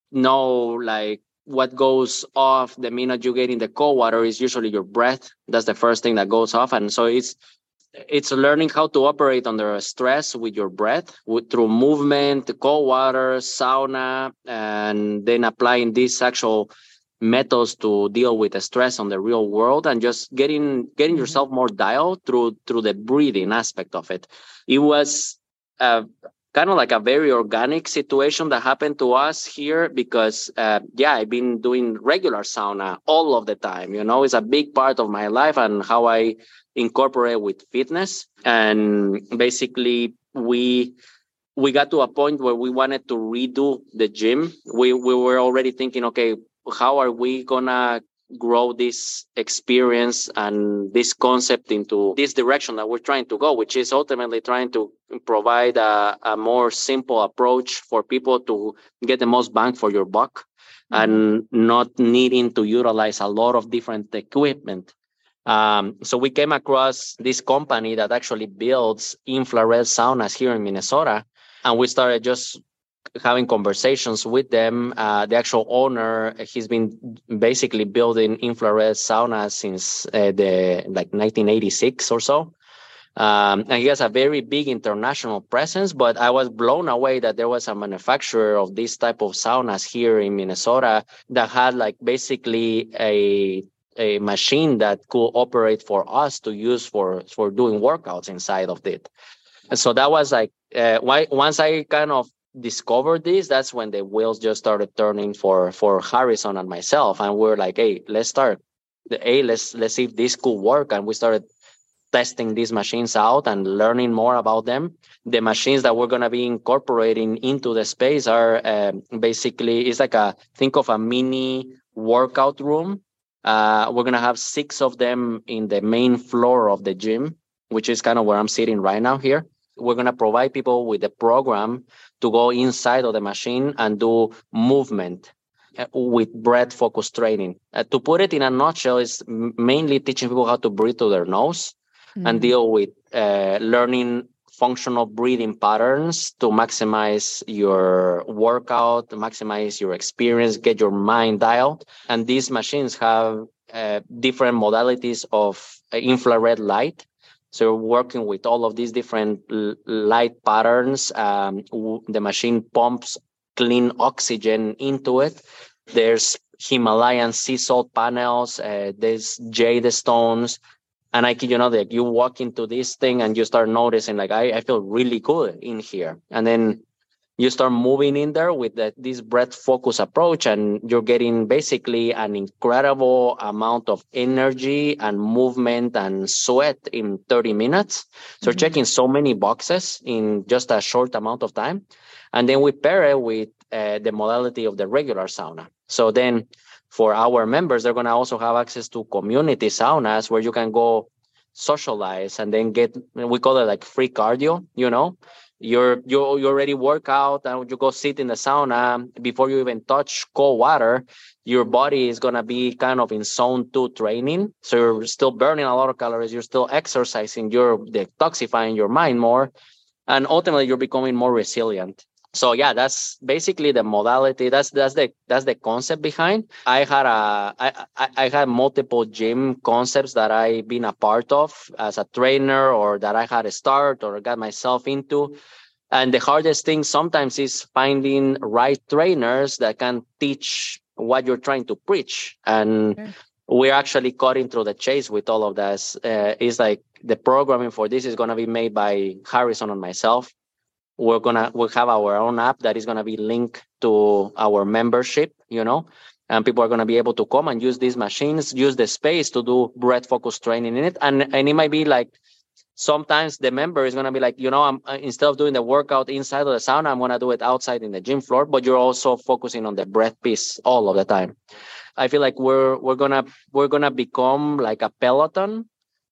know, like, what goes off the minute you get in the cold water is usually your breath. That's the first thing that goes off. And so it's it's learning how to operate under stress with your breath, with, through movement, cold water, sauna, and then applying these actual methods to deal with the stress on the real world, and just getting getting mm-hmm. yourself more dialed through through the breathing aspect of it. It was uh, kind of like a very organic situation that happened to us here, because, uh, yeah, I've been doing regular sauna all of the time. You know, it's a big part of my life and how I incorporate with fitness. And basically, we we got to a point where we wanted to redo the gym. We we were already thinking, okay, how are we gonna grow this experience and this concept into this direction that we're trying to go, which is ultimately trying to provide a, a more simple approach for people to get the most bang for your buck, mm-hmm. and not needing to utilize a lot of different equipment. Um, so we came across this company that actually builds infrared saunas here in Minnesota, and we started just having conversations with them. Uh, the actual owner, he's been basically building infrared saunas since uh, the like nineteen eighty-six or so. Um, and he has a very big international presence, but I was blown away that there was a manufacturer of this type of saunas here in Minnesota that had like basically a a machine that could operate for us to use for, for doing workouts inside of it. And so that was like, uh, why, once I kind of discovered this, that's when the wheels just started turning for for Harrison and myself, and we're like, hey, let's start the a let's let's see if this could work. And we started testing these machines out and learning more about them. The machines that we're going to be incorporating into the space are uh, basically, it's like a think of a mini workout room. Uh, we're going to have six of them in the main floor of the gym, which is kind of where I'm sitting right now here. We're going to provide people with a program to go inside of the machine and do movement with breath focus training. Uh, to put it in a nutshell, is mainly teaching people how to breathe through their nose mm-hmm. and deal with uh, learning functional breathing patterns to maximize your workout, to maximize your experience, get your mind dialed. And these machines have uh, different modalities of uh, infrared light. So we're working with all of these different l- light patterns. Um, w- the machine pumps clean oxygen into it. There's Himalayan sea salt panels. Uh, there's jade stones. And I kid you not, like you walk into this thing and you start noticing, like, I, I feel really good in here. And then you start moving in there with the, this breath focus approach, and you're getting basically an incredible amount of energy and movement and sweat in thirty minutes. So mm-hmm. checking so many boxes in just a short amount of time. And then we pair it with uh, the modality of the regular sauna. So then for our members, they're going to also have access to community saunas where you can go socialize and then get, we call it like free cardio, you know, you're, you you already work out and you go sit in the sauna before you even touch cold water, your body is going to be kind of in zone two training. So you're still burning a lot of calories. You're still exercising, you're detoxifying your mind more. And ultimately you're becoming more resilient. So yeah, that's basically the modality. That's that's the that's the concept behind. I had a I, I, I had multiple gym concepts that I've been a part of as a trainer, or that I had to start or got myself into. And the hardest thing sometimes is finding right trainers that can teach what you're trying to preach. And okay. we're actually cutting through the chase with all of this. Uh, it's like the programming for this is going to be made by Harrison and myself. We're gonna we'll have our own app that is gonna be linked to our membership, you know, and people are gonna be able to come and use these machines, use the space to do breath focus training in it. And and it might be like sometimes the member is gonna be like, you know, I'm instead of doing the workout inside of the sauna, I'm gonna do it outside in the gym floor, but you're also focusing on the breath piece all of the time. I feel like we're we're gonna we're gonna become like a Peloton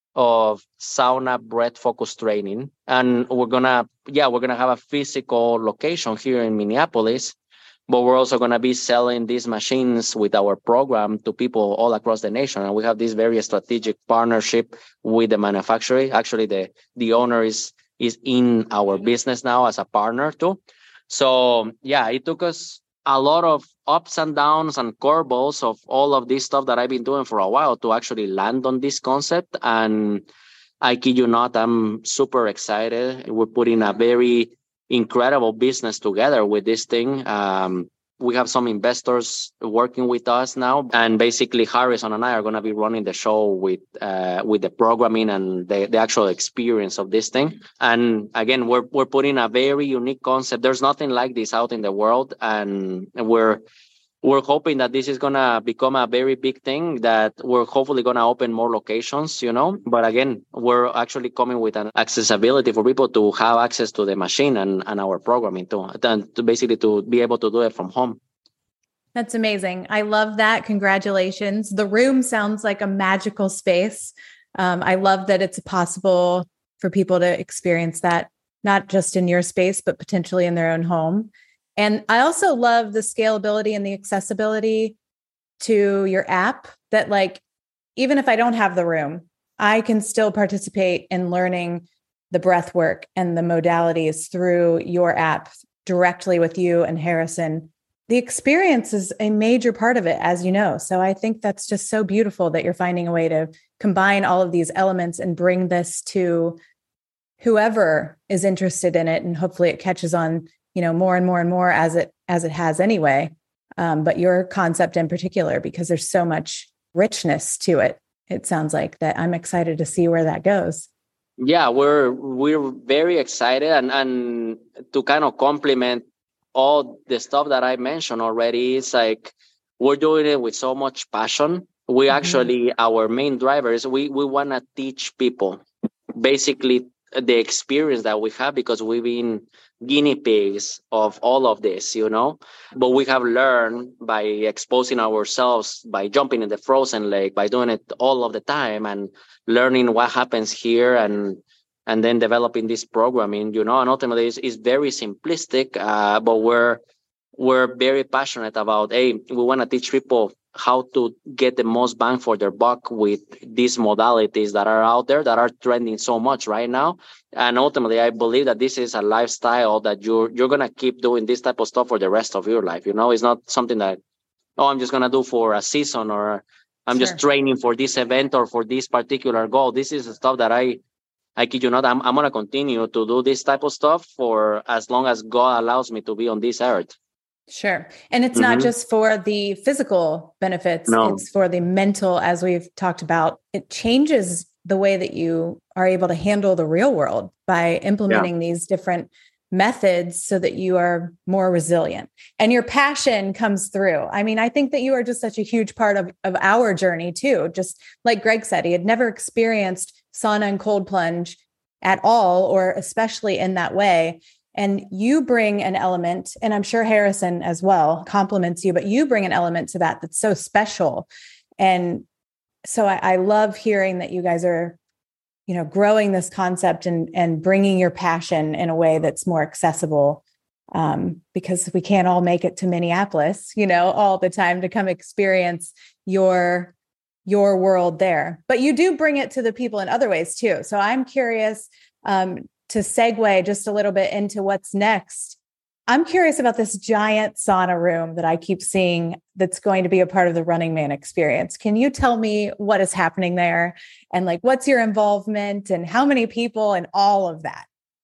of sauna breath focus training. And we're gonna yeah we're gonna have a physical location here in Minneapolis, but we're also gonna be selling these machines with our program to people all across the nation. And we have this very strategic partnership with the manufacturer. Actually, the the owner is is in our business now as a partner too. So yeah, it took us a lot of ups and downs and curveballs of all of this stuff that I've been doing for a while to actually land on this concept. And I kid you not, I'm super excited. We're putting a very incredible business together with this thing. Um, we have some investors working with us now, and basically Harrison and I are going to be running the show with uh, with the programming and the, the actual experience of this thing. And again, we're we're putting a very unique concept. There's nothing like this out in the world, and we're we're hoping that this is going to become a very big thing, that we're hopefully going to open more locations, you know. But again, we're actually coming with an accessibility for people to have access to the machine and, and our programming too, and to basically to be able to do it from home. That's amazing. I love that. Congratulations. The room sounds like a magical space. Um, I love that it's possible for people to experience that, not just in your space, but potentially in their own home. And I also love the scalability and the accessibility to your app, that like, even if I don't have the room, I can still participate in learning the breath work and the modalities through your app directly with you and Harrison. The experience is a major part of it, as you know. So I think that's just so beautiful that you're finding a way to combine all of these elements and bring this to whoever is interested in it. And hopefully it catches on, you know, more and more and more as it, as it has anyway. Um, but your concept in particular, because there's so much richness to it, it sounds like, that I'm excited to see where that goes. Yeah, we're, we're very excited. And, and to kind of complement all the stuff that I mentioned already, it's like, we're doing it with so much passion. We mm-hmm. actually, our main drivers, we, we want to teach people basically the experience that we have, because we've been guinea pigs of all of this, you know, but we have learned by exposing ourselves, by jumping in the frozen lake, by doing it all of the time and learning what happens here. And, and then developing this programming, you know, and ultimately it's, it's very simplistic, uh, but we're we're very passionate about, hey, we want to teach people how to get the most bang for their buck with these modalities that are out there that are trending so much right now. And ultimately, I believe that this is a lifestyle that you're you're gonna keep doing this type of stuff for the rest of your life. You know, it's not something that, oh, I'm just gonna do for a season, or I'm Sure. just training for this event or for this particular goal. This is the stuff that I I kid you not, I'm I'm gonna continue to do this type of stuff for as long as God allows me to be on this earth. Sure. And it's not Mhm. just for the physical benefits, No. it's for the mental, as we've talked about. It changes the way that you are able to handle the real world by implementing these different methods so that you are more resilient and your passion comes through. I mean, I think that you are just such a huge part of, of our journey too. Just like Greg said, he had never experienced sauna and cold plunge at all, or especially in that way. And you bring an element, and I'm sure Harrison as well compliments you, but you bring an element to that that's so special. And so I, I love hearing that you guys are, you know, growing this concept and, and bringing your passion in a way that's more accessible, um, because we can't all make it to Minneapolis, you know, all the time to come experience your, your world there. But you do bring it to the people in other ways too. So I'm curious, um, to segue just a little bit into what's next. I'm curious about this giant sauna room that I keep seeing that's going to be a part of the Running Man experience. Can you tell me what is happening there and like, what's your involvement and how many people and all of that?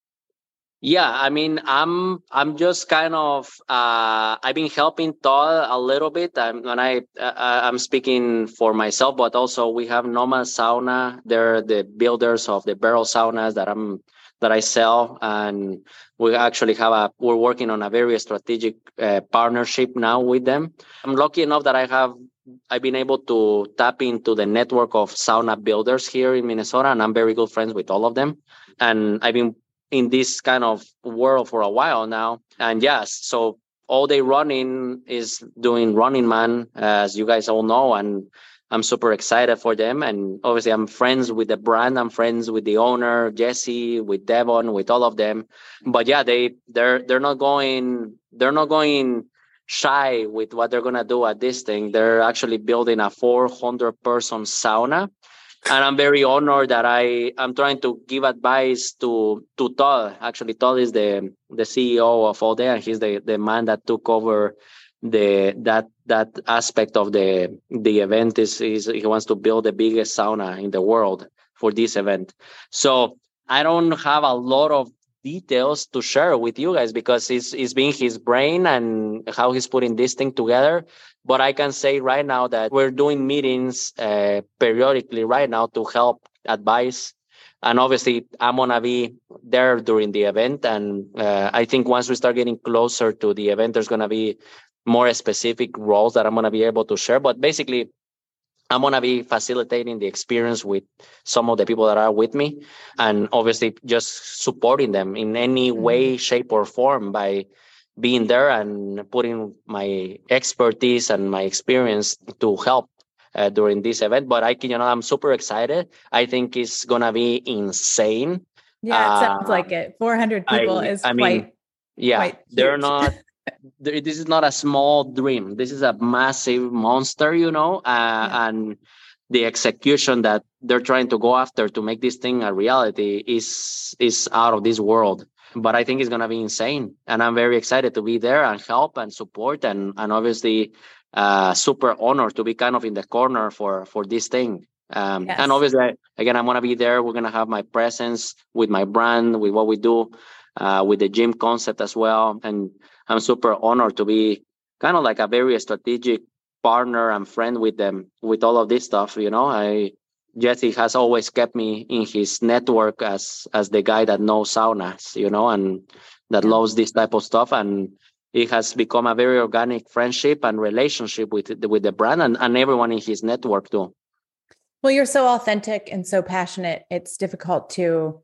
Yeah, I mean, I'm I'm just kind of uh, I've been helping Todd a little bit, I'm, and I uh, I'm speaking for myself, but also we have Nomad Sauna. They're the builders of the barrel saunas that I'm that I sell, and we actually have a we're working on a very strategic uh, partnership now with them. I'm lucky enough that I have I've been able to tap into the network of sauna builders here in Minnesota, and I'm very good friends with all of them. And I've been in this kind of world for a while now. And yes, so all day running is doing Running Man, as you guys all know, and I'm super excited for them. And obviously I'm friends with the brand. I'm friends with the owner, Jesse, with Devon, with all of them. But yeah, they they're they're not going they're not going shy with what they're gonna do at this thing. They're actually building a four hundred person sauna. And I'm very honored that I I'm trying to give advice to to Todd. Actually, Todd is the the C E O of all day, and he's the, the man that took over the that that aspect of the the event. Is is he wants to build the biggest sauna in the world for this event. So I don't have a lot of details to share with you guys because it's it's been his brain and how he's putting this thing together. But I can say right now that we're doing meetings uh, periodically right now to help advise. And obviously, I'm going to be there during the event. And uh, I think once we start getting closer to the event, there's going to be more specific roles that I'm going to be able to share. But basically, I'm going to be facilitating the experience with some of the people that are with me. And obviously, just supporting them in any way, shape, or form by being there and putting my expertise and my experience to help uh, during this event. But I can, you know, I'm super excited. I think it's gonna be insane. Yeah, it sounds Uh, like it. four hundred people I, is I quite, mean, yeah, quite they're huge. not. They're, this is not a small dream. This is a massive monster, you know, uh, Yeah. and the execution that they're trying to go after to make this thing a reality is is out of this world. But I think it's going to be insane. And I'm very excited to be there and help and support. And, and obviously, uh, super honored to be kind of in the corner for, for this thing. Um, Yes. And obviously, again, I'm going to be there. We're going to have my presence with my brand, with what we do, uh, with the gym concept as well. And I'm super honored to be kind of like a very strategic partner and friend with them, with all of this stuff. You know, I Jesse has always kept me in his network as as the guy that knows saunas, you know, and that Yeah. loves this type of stuff. And it has become a very organic friendship and relationship with the, with the brand and, and everyone in his network too. Well, you're so authentic and so passionate. It's difficult to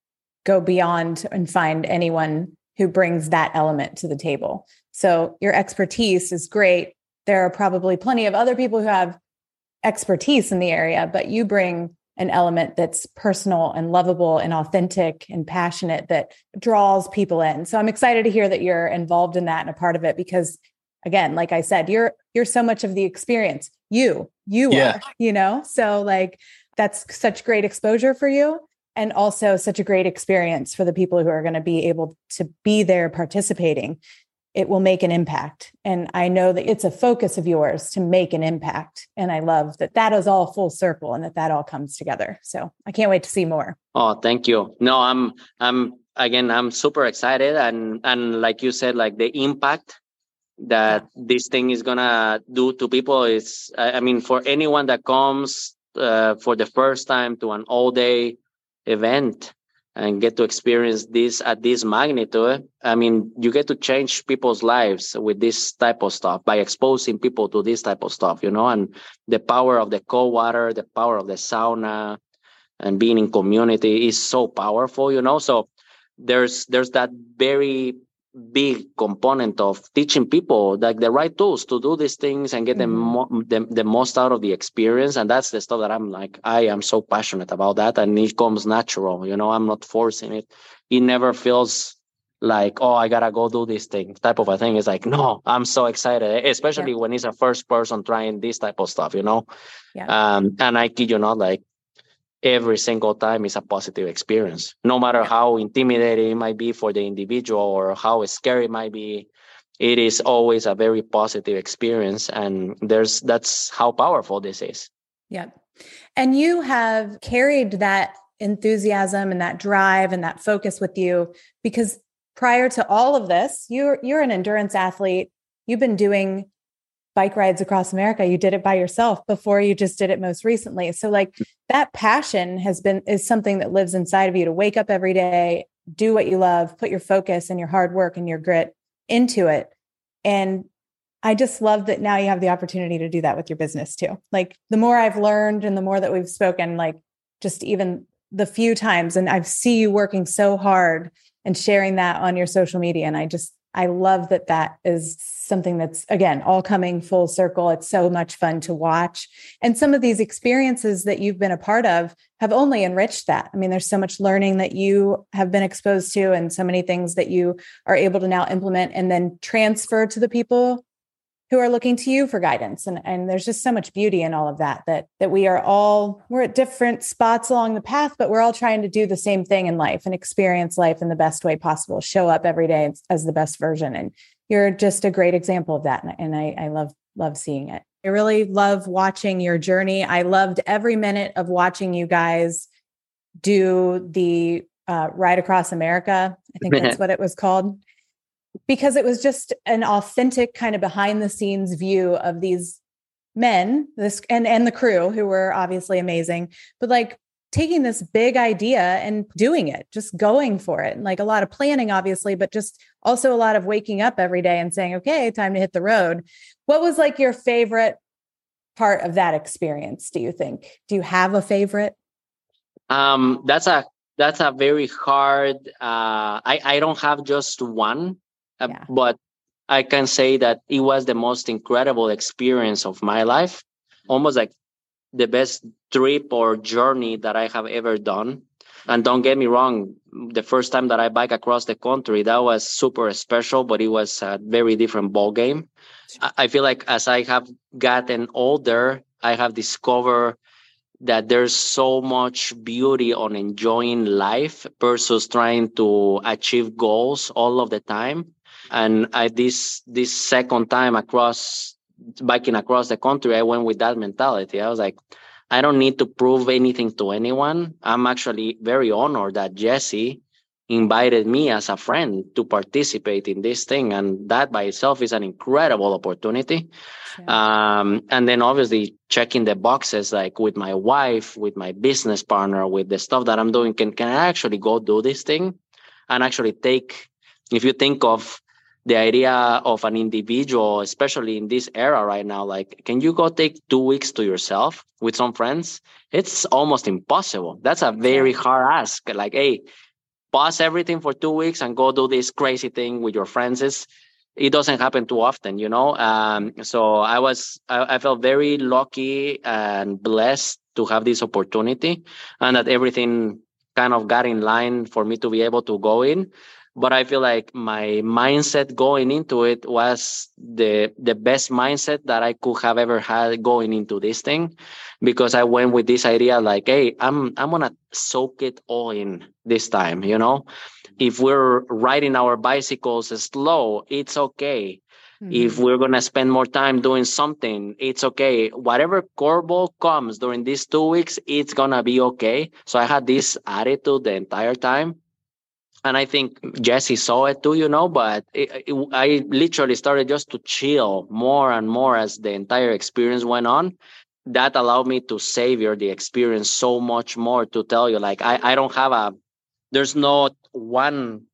go beyond and find anyone who brings that element to the table. So your expertise is great. There are probably plenty of other people who have expertise in the area, but you bring an element that's personal and lovable and authentic and passionate that draws people in. So I'm excited to hear that you're involved in that and a part of it, because again, like I said, you're, you're so much of the experience. You, you Yeah. are, you know, so like, that's such great exposure for you. And also such a great experience for the people who are going to be able to be there participating. It will make an impact. And I know that it's a focus of yours to make an impact. And I love that that is all full circle and that that all comes together. So I can't wait to see more. Oh, thank you. No, I'm, I'm, again, I'm super excited. And, and like you said, like the impact that yeah. this thing is going to do to people is, I, I mean, for anyone that comes uh, for the first time to an all day event and get to experience this at this magnitude, I mean, you get to change people's lives with this type of stuff by exposing people to this type of stuff, you know, and the power of the cold water, the power of the sauna and being in community is so powerful, you know. So there's there's that very big component of teaching people like the right tools to do these things and get mm-hmm. them mo- the, the most out of the experience. And that's the stuff that I'm like, I am so passionate about that. And it comes natural, you know, I'm not forcing it. It never feels like, oh, I gotta go do this thing type of a thing. It's like, no, I'm so excited, especially yeah. when it's a first person trying this type of stuff, you know? Yeah. Um, and I kid you not, like, every single time is a positive experience, no matter yeah. how intimidating it might be for the individual or how scary it might be. It is always a very positive experience. And there's, that's how powerful this is. Yeah. And you have carried that enthusiasm and that drive and that focus with you, because prior to all of this, you're, you're an endurance athlete. You've been doing bike rides across America. You did it by yourself before you just did it most recently. So like that passion has been, is something that lives inside of you to wake up every day, do what you love, put your focus and your hard work and your grit into it. And I just love that now you have the opportunity to do that with your business too. Like the more I've learned and the more that we've spoken, like just even the few times, and I see you working so hard and sharing that on your social media. And I just, I love that that is something that's, again, all coming full circle. It's so much fun to watch. And some of these experiences that you've been a part of have only enriched that. I mean, there's so much learning that you have been exposed to and so many things that you are able to now implement and then transfer to the people who are looking to you for guidance. And, and there's just so much beauty in all of that, that, that we are all, we're at different spots along the path, but we're all trying to do the same thing in life and experience life in the best way possible, show up every day as the best version. And you're just a great example of that. And I, I love, love seeing it. I really love watching your journey. I loved every minute of watching you guys do the uh, Ride Across America. I think that's what it was called. Because it was just an authentic kind of behind the scenes view of these men, this and, and the crew who were obviously amazing, but like taking this big idea and doing it, just going for it. And like a lot of planning, obviously, but just also a lot of waking up every day and saying, okay, time to hit the road. What was like your favorite part of that experience, do you think? Do you have a favorite? Um, that's a, that's a very hard, uh, I, I don't have just one. Uh, yeah. But I can say that it was the most incredible experience of my life, almost like the best trip or journey that I have ever done. And don't get me wrong, the first time that I bike across the country, that was super special, but it was a very different ball game. I feel like as I have gotten older, I have discovered that there's so much beauty on enjoying life versus trying to achieve goals all of the time. And I, this this second time across, biking across the country, I went with that mentality. I was like, I don't need to prove anything to anyone. I'm actually very honored that Jesse invited me as a friend to participate in this thing. And that by itself is an incredible opportunity. Sure. Um, and then obviously checking the boxes, like with my wife, with my business partner, with the stuff that I'm doing, can, can I actually go do this thing and actually take, if you think of the idea of an individual, especially in this era right now, like, can you go take two weeks to yourself with some friends? It's almost impossible. That's a very hard ask. Like, hey, pause everything for two weeks and go do this crazy thing with your friends. It's, it doesn't happen too often, you know? Um, so I was, I, I felt very lucky and blessed to have this opportunity, and that everything kind of got in line for me to be able to go in. But I feel like my mindset going into it was the the best mindset that I could have ever had going into this thing, because I went with this idea like, hey, I'm I'm gonna soak it all in this time. You know, if we're riding our bicycles slow, it's okay. Mm-hmm. If we're gonna spend more time doing something, it's okay. Whatever curveball comes during these two weeks, it's gonna be okay. So I had this attitude the entire time. And I think Jesse saw it too, you know, but it, it, I literally started just to chill more and more as the entire experience went on. That allowed me to savor the experience so much more, to tell you, like, I, I don't have a, there's not one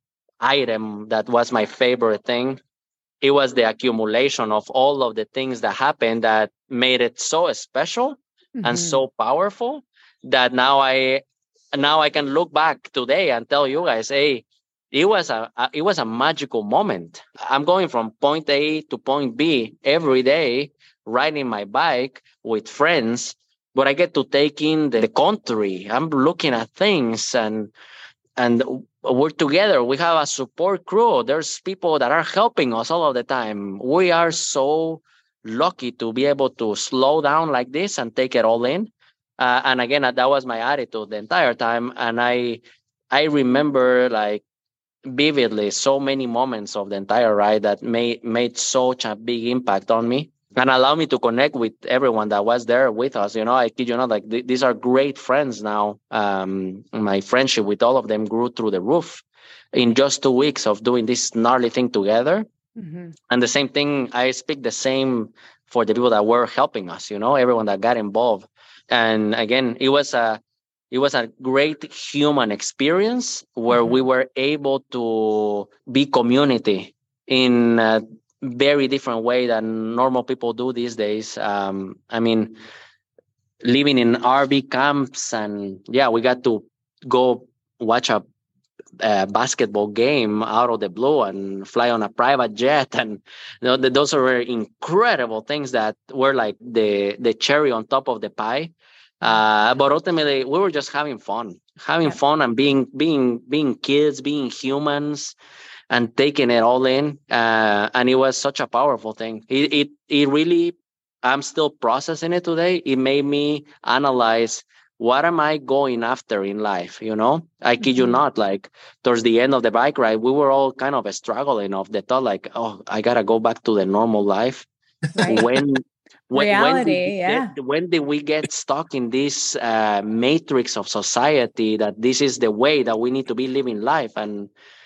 item that was my favorite thing. It was the accumulation of all of the things that happened that made it so special mm-hmm. and so powerful that now I, now I can look back today and tell you guys, hey, it was a, a it was a magical moment. I'm going from point A to point B every day, riding my bike with friends, but I get to take in the country. I'm looking at things, and and we're together. We have a support crew. There's people that are helping us all of the time. We are so lucky to be able to slow down like this and take it all in. Uh, and again, that was my attitude the entire time. And I, I remember like vividly so many moments of the entire ride that made made such a big impact on me and allowed me to connect with everyone that was there with us. You know, I kid you not, like th- these are great friends now. Um, my friendship with all of them grew through the roof in just two weeks of doing this gnarly thing together. Mm-hmm. And the same thing, I speak the same for the people that were helping us. You know, everyone that got involved. And again, it was a it was a great human experience where mm-hmm. we were able to be community in a very different way than normal people do these days. Um, I mean, living in R V camps, and yeah, we got to go watch a, a basketball game out of the blue and fly on a private jet, and you know, those are incredible things that were like the the cherry on top of the pie. Uh, but ultimately, we were just having fun, having yeah. fun, and being being being kids, being humans, and taking it all in. Uh, and it was such a powerful thing. It, it it really, I'm still processing it today. It made me analyze, what am I going after in life? You know, I kid mm-hmm. you not. Like towards the end of the bike ride, we were all kind of struggling of the thought, like, oh, I gotta go back to the normal life. Right. When. When, Reality, when yeah. Get, when did we get stuck in this uh, matrix of society that this is the way that we need to be living life? And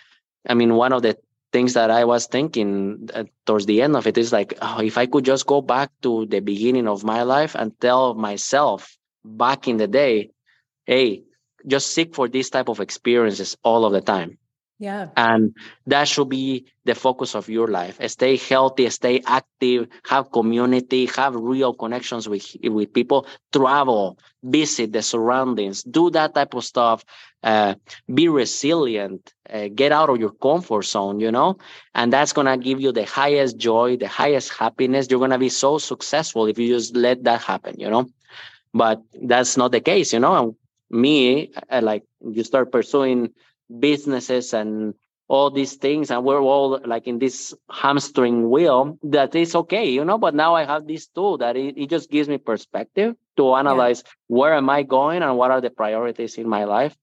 I mean, one of the things that I was thinking uh, towards the end of it is like, oh, if I could just go back to the beginning of my life and tell myself back in the day, hey, just seek for this type of experiences all of the time. Yeah. And that should be the focus of your life. Stay healthy, stay active, have community, have real connections with, with people, travel, visit the surroundings, do that type of stuff, uh, be resilient, uh, get out of your comfort zone, you know, and that's going to give you the highest joy, the highest happiness. You're going to be so successful if you just let that happen, you know, but that's not the case, you know. And me, I, like you start pursuing businesses and all these things, and we're all like in this hamstring wheel that is okay, you know, but now I have this tool that it, it just gives me perspective to analyze yeah. where am I going and what are the priorities in my life.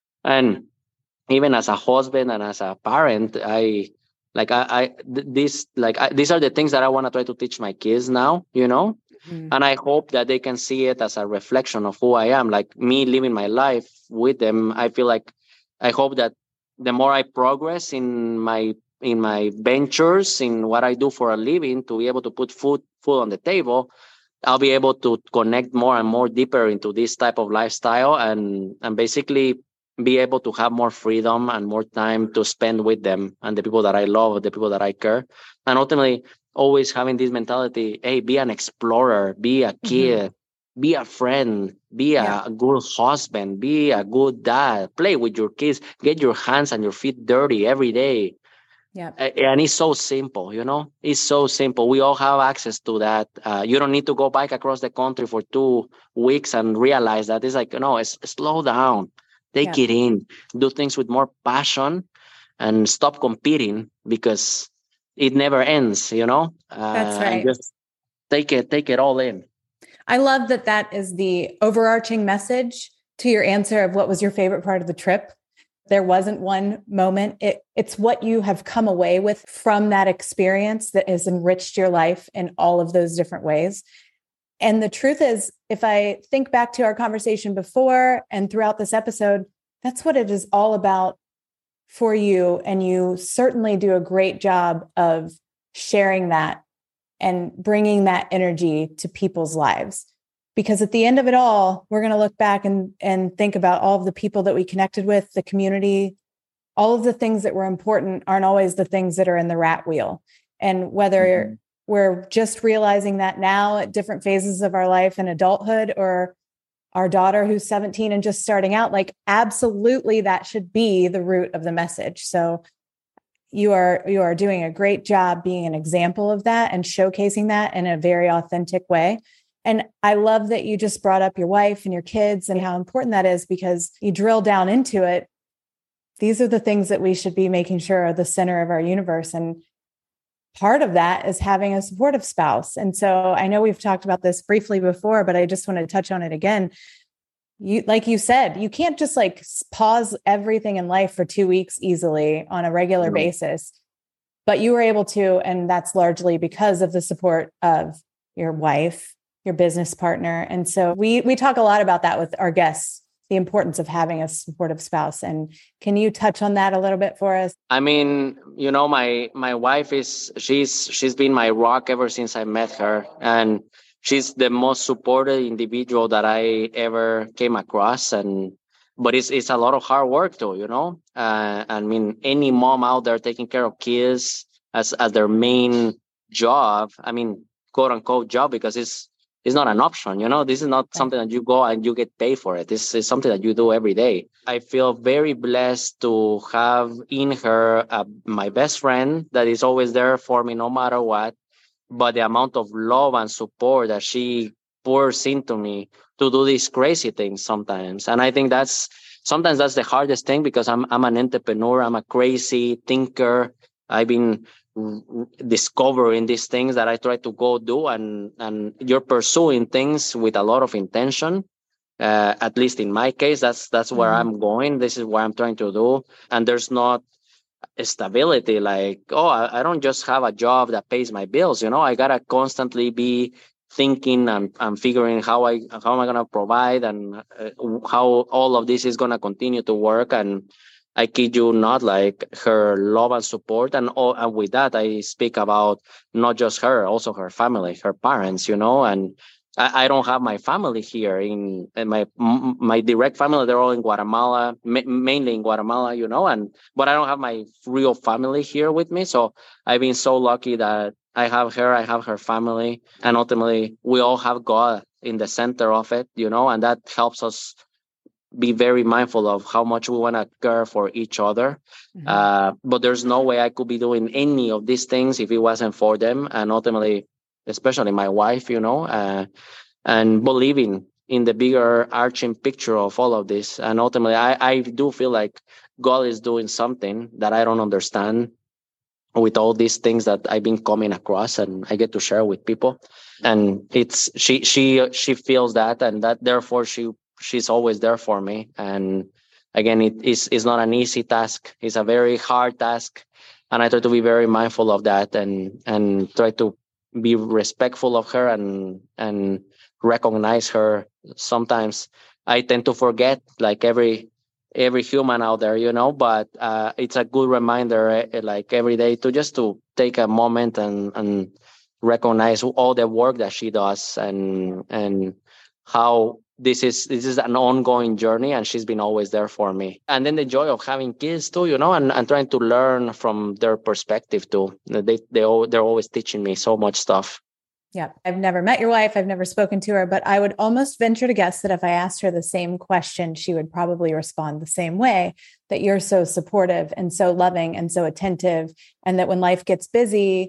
And even as a husband and as a parent, I like I, I this like I, these are the things that I want to try to teach my kids now, you know. Mm-hmm. And I hope that they can see it as a reflection of who I am, like me living my life with them. I feel like I hope that the more I progress in my in my ventures, in what I do for a living, to be able to put food food on the table, I'll be able to connect more and more deeper into this type of lifestyle, and and basically be able to have more freedom and more time to spend with them and the people that I love, the people that I care, and ultimately always having this mentality: hey, be an explorer, be a kid. Mm-hmm. Be a friend, be a yeah. good husband, be a good dad, play with your kids, get your hands and your feet dirty every day. Yeah. And it's so simple, you know, it's so simple. We all have access to that. Uh, you don't need to go back across the country for two weeks and realize that. It's like, no, it's, slow down, take Yeah. it in, do things with more passion and stop competing because it never ends, you know, uh, That's right. and just take it, take it all in. I love that that is the overarching message to your answer of what was your favorite part of the trip. There wasn't one moment. It, it's what you have come away with from that experience that has enriched your life in all of those different ways. And the truth is, if I think back to our conversation before and throughout this episode, that's what it is all about for you. And you certainly do a great job of sharing that and bringing that energy to people's lives. Because at the end of it all, we're going to look back and, and think about all of the people that we connected with, the community, all of the things that were important aren't always the things that are in the rat wheel. And whether mm-hmm. we're just realizing that now at different phases of our life and adulthood, or our daughter who's seventeen and just starting out, like absolutely that should be the root of the message. So you are, you are doing a great job being an example of that and showcasing that in a very authentic way. And I love that you just brought up your wife and your kids and how important that is, because you drill down into it. These are the things that we should be making sure are the center of our universe. And part of that is having a supportive spouse. And so I know we've talked about this briefly before, but I just want to touch on it again. You, like you said, you can't just like pause everything in life for two weeks easily on a regular mm-hmm. basis, but you were able to, and that's largely because of the support of your wife, your business partner. And so we we talk a lot about that with our guests, the importance of having a supportive spouse. And can you touch on that a little bit for us? I mean, you know, my my wife is she's she's been my rock ever since I met her, and she's the most supportive individual that I ever came across. And but it's it's a lot of hard work too, you know. Uh, I mean, any mom out there taking care of kids as as their main job, I mean, quote unquote job, because it's It's not an option, you know. This is not something that you go and you get paid for it. This is something that you do every day. I feel very blessed to have in her uh, my best friend that is always there for me no matter what. But the amount of love and support that she pours into me to do these crazy things sometimes. And I think that's sometimes that's the hardest thing, because I'm I'm an entrepreneur. I'm a crazy thinker. I've been discovering these things that I try to go do, and and you're pursuing things with a lot of intention. Uh, at least in my case, that's that's where mm-hmm. I'm going. This is what I'm trying to do, and there's not stability. Like, oh, I, I don't just have a job that pays my bills. You know, I gotta constantly be thinking and, and figuring how I how am I gonna provide, and uh, how all of this is gonna continue to work. And I kid you not, like her love and support. And, all, and with that, I speak about not just her, also her family, her parents, you know. And I, I don't have my family here in, in my my direct family. They're all in Guatemala, ma- mainly in Guatemala, you know. And but I don't have my real family here with me. So I've been so lucky that I have her, I have her family. And ultimately, we all have God in the center of it, you know, and that helps us be very mindful of how much we want to care for each other. Mm-hmm. Uh, but there's no way I could be doing any of these things if it wasn't for them. And ultimately, especially my wife, you know, uh, and believing in the bigger arching picture of all of this. And ultimately, I, I do feel like God is doing something that I don't understand with all these things that I've been coming across, and I get to share with people. And it's she she she feels that, and that therefore she she's always there for me. And again, it is is not an easy task. It's a very hard task, and I try to be very mindful of that, and and try to be respectful of her, and and recognize her. Sometimes I tend to forget, like every every human out there, you know, but uh, it's a good reminder, uh, like every day, to just to take a moment and and recognize all the work that she does, and and how this is this is an ongoing journey, and she's been always there for me. And then the joy of having kids too, you know, and, and trying to learn from their perspective too. They they they're always teaching me so much stuff. Yeah. I've never met your wife. I've never spoken to her, but I would almost venture to guess that if I asked her the same question, she would probably respond the same way, that you're so supportive and so loving and so attentive. And that when life gets busy,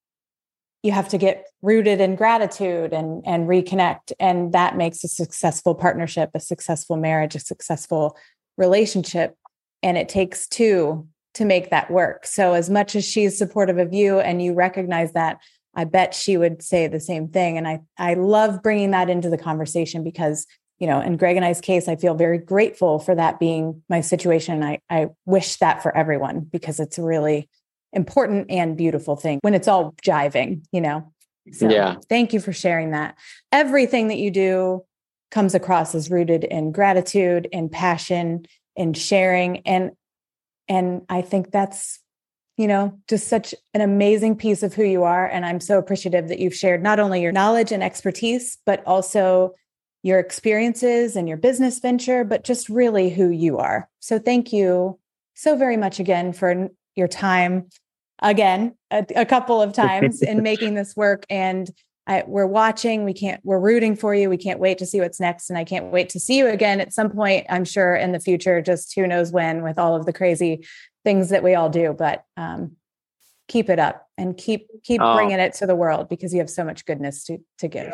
you have to get rooted in gratitude and, and reconnect. And that makes a successful partnership, a successful marriage, a successful relationship. And it takes two to make that work. So as much as she's supportive of you and you recognize that, I bet she would say the same thing. And I, I love bringing that into the conversation because, you know, in Greg and I's case, I feel very grateful for that being my situation. I, I wish that for everyone because it's a really important and beautiful thing when it's all jiving, you know? So yeah. Thank you for sharing that. Everything that you do comes across as rooted in gratitude, in passion, in sharing. And, and I think that's, you know, just such an amazing piece of who you are. And I'm so appreciative that you've shared not only your knowledge and expertise, but also your experiences and your business venture, but just really who you are. So thank you so very much again for your time again, a, a couple of times in making this work. And I, we're watching, we can't, we're rooting for you. We can't wait to see what's next. And I can't wait to see you again at some point, I'm sure in the future, just who knows when with all of the crazy things that we all do, but um, keep it up and keep, keep oh. bringing it to the world because you have so much goodness to, to give.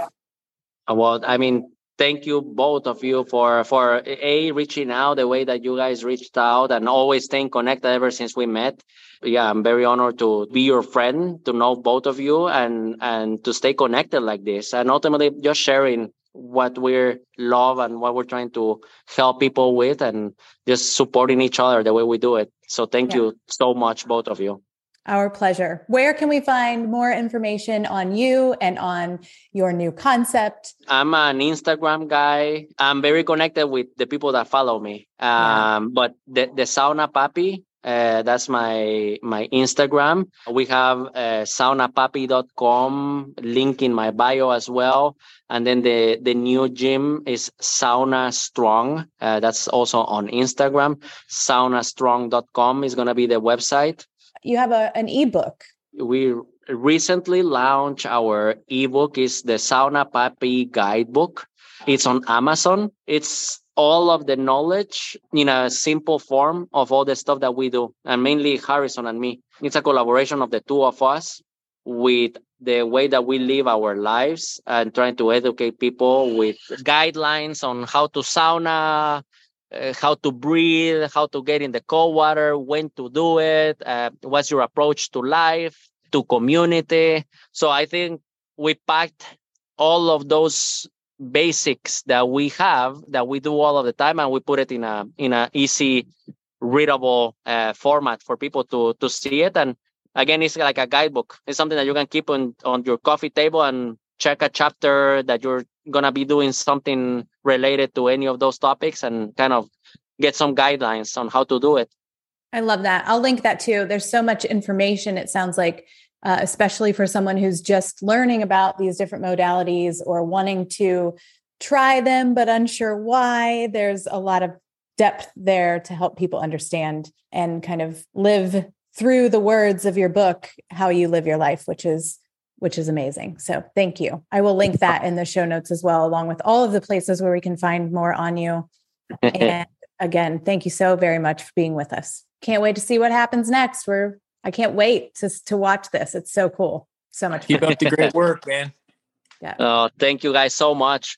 Well, I mean, thank you both of you for, for A, reaching out the way that you guys reached out and always staying connected ever since we met. Yeah, I'm very honored to be your friend, to know both of you and, and to stay connected like this. And ultimately just sharing what we love and what we're trying to help people with and just supporting each other the way we do it. So thank yeah. you so much, both of you. Our pleasure. Where can we find more information on you and on your new concept? I'm an Instagram guy. I'm very connected with the people that follow me. Um, yeah. But the, the Sauna Papi, uh, that's my my Instagram. We have uh, sauna papi dot com link in my bio as well. And then the, the new gym is Sauna Strong. Uh, that's also on Instagram. sauna strong dot com is going to be the website. You have a an ebook. We recently launched our ebook. Is the Sauna Papi Guidebook. It's on Amazon. It's all of the knowledge in a simple form of all the stuff that we do, and mainly Harrison and me. It's a collaboration of the two of us with the way that we live our lives and trying to educate people with guidelines on how to sauna, Uh, how to breathe, how to get in the cold water, when to do it, uh, what's your approach to life, to community. So I think we packed all of those basics that we have, that we do all of the time, and we put it in a in a easy, readable uh, format for people to to see it. And again, it's like a guidebook. It's something that you can keep on, on your coffee table and check a chapter that you're going to be doing something related to any of those topics and kind of get some guidelines on how to do it. I love that. I'll link that too. There's so much information. It sounds like, uh, especially for someone who's just learning about these different modalities or wanting to try them, but unsure why. There's a lot of depth there to help people understand and kind of live through the words of your book, how you live your life, which is which is amazing. So thank you. I will link that in the show notes as well, along with all of the places where we can find more on you. And again, thank you so very much for being with us. Can't wait to see what happens next. We're, I can't wait to, to watch this. It's so cool. So much fun. Keep up the great work, man. Yeah. Oh, thank you guys so much.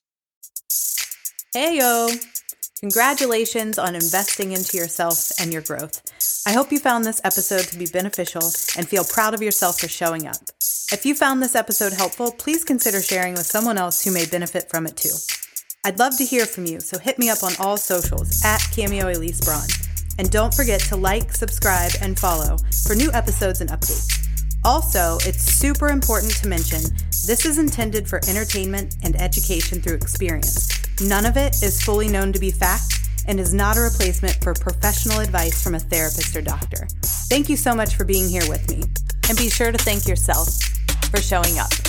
Hey, yo. Congratulations on investing into yourself and your growth. I hope you found this episode to be beneficial and feel proud of yourself for showing up. If you found this episode helpful, please consider sharing with someone else who may benefit from it too. I'd love to hear from you, so hit me up on all socials at Cameo Elise Braun. And don't forget to like, subscribe, and follow for new episodes and updates. Also, it's super important to mention this is intended for entertainment and education through experience. None of it is fully known to be fact and is not a replacement for professional advice from a therapist or doctor. Thank you so much for being here with me. And be sure to thank yourself for showing up.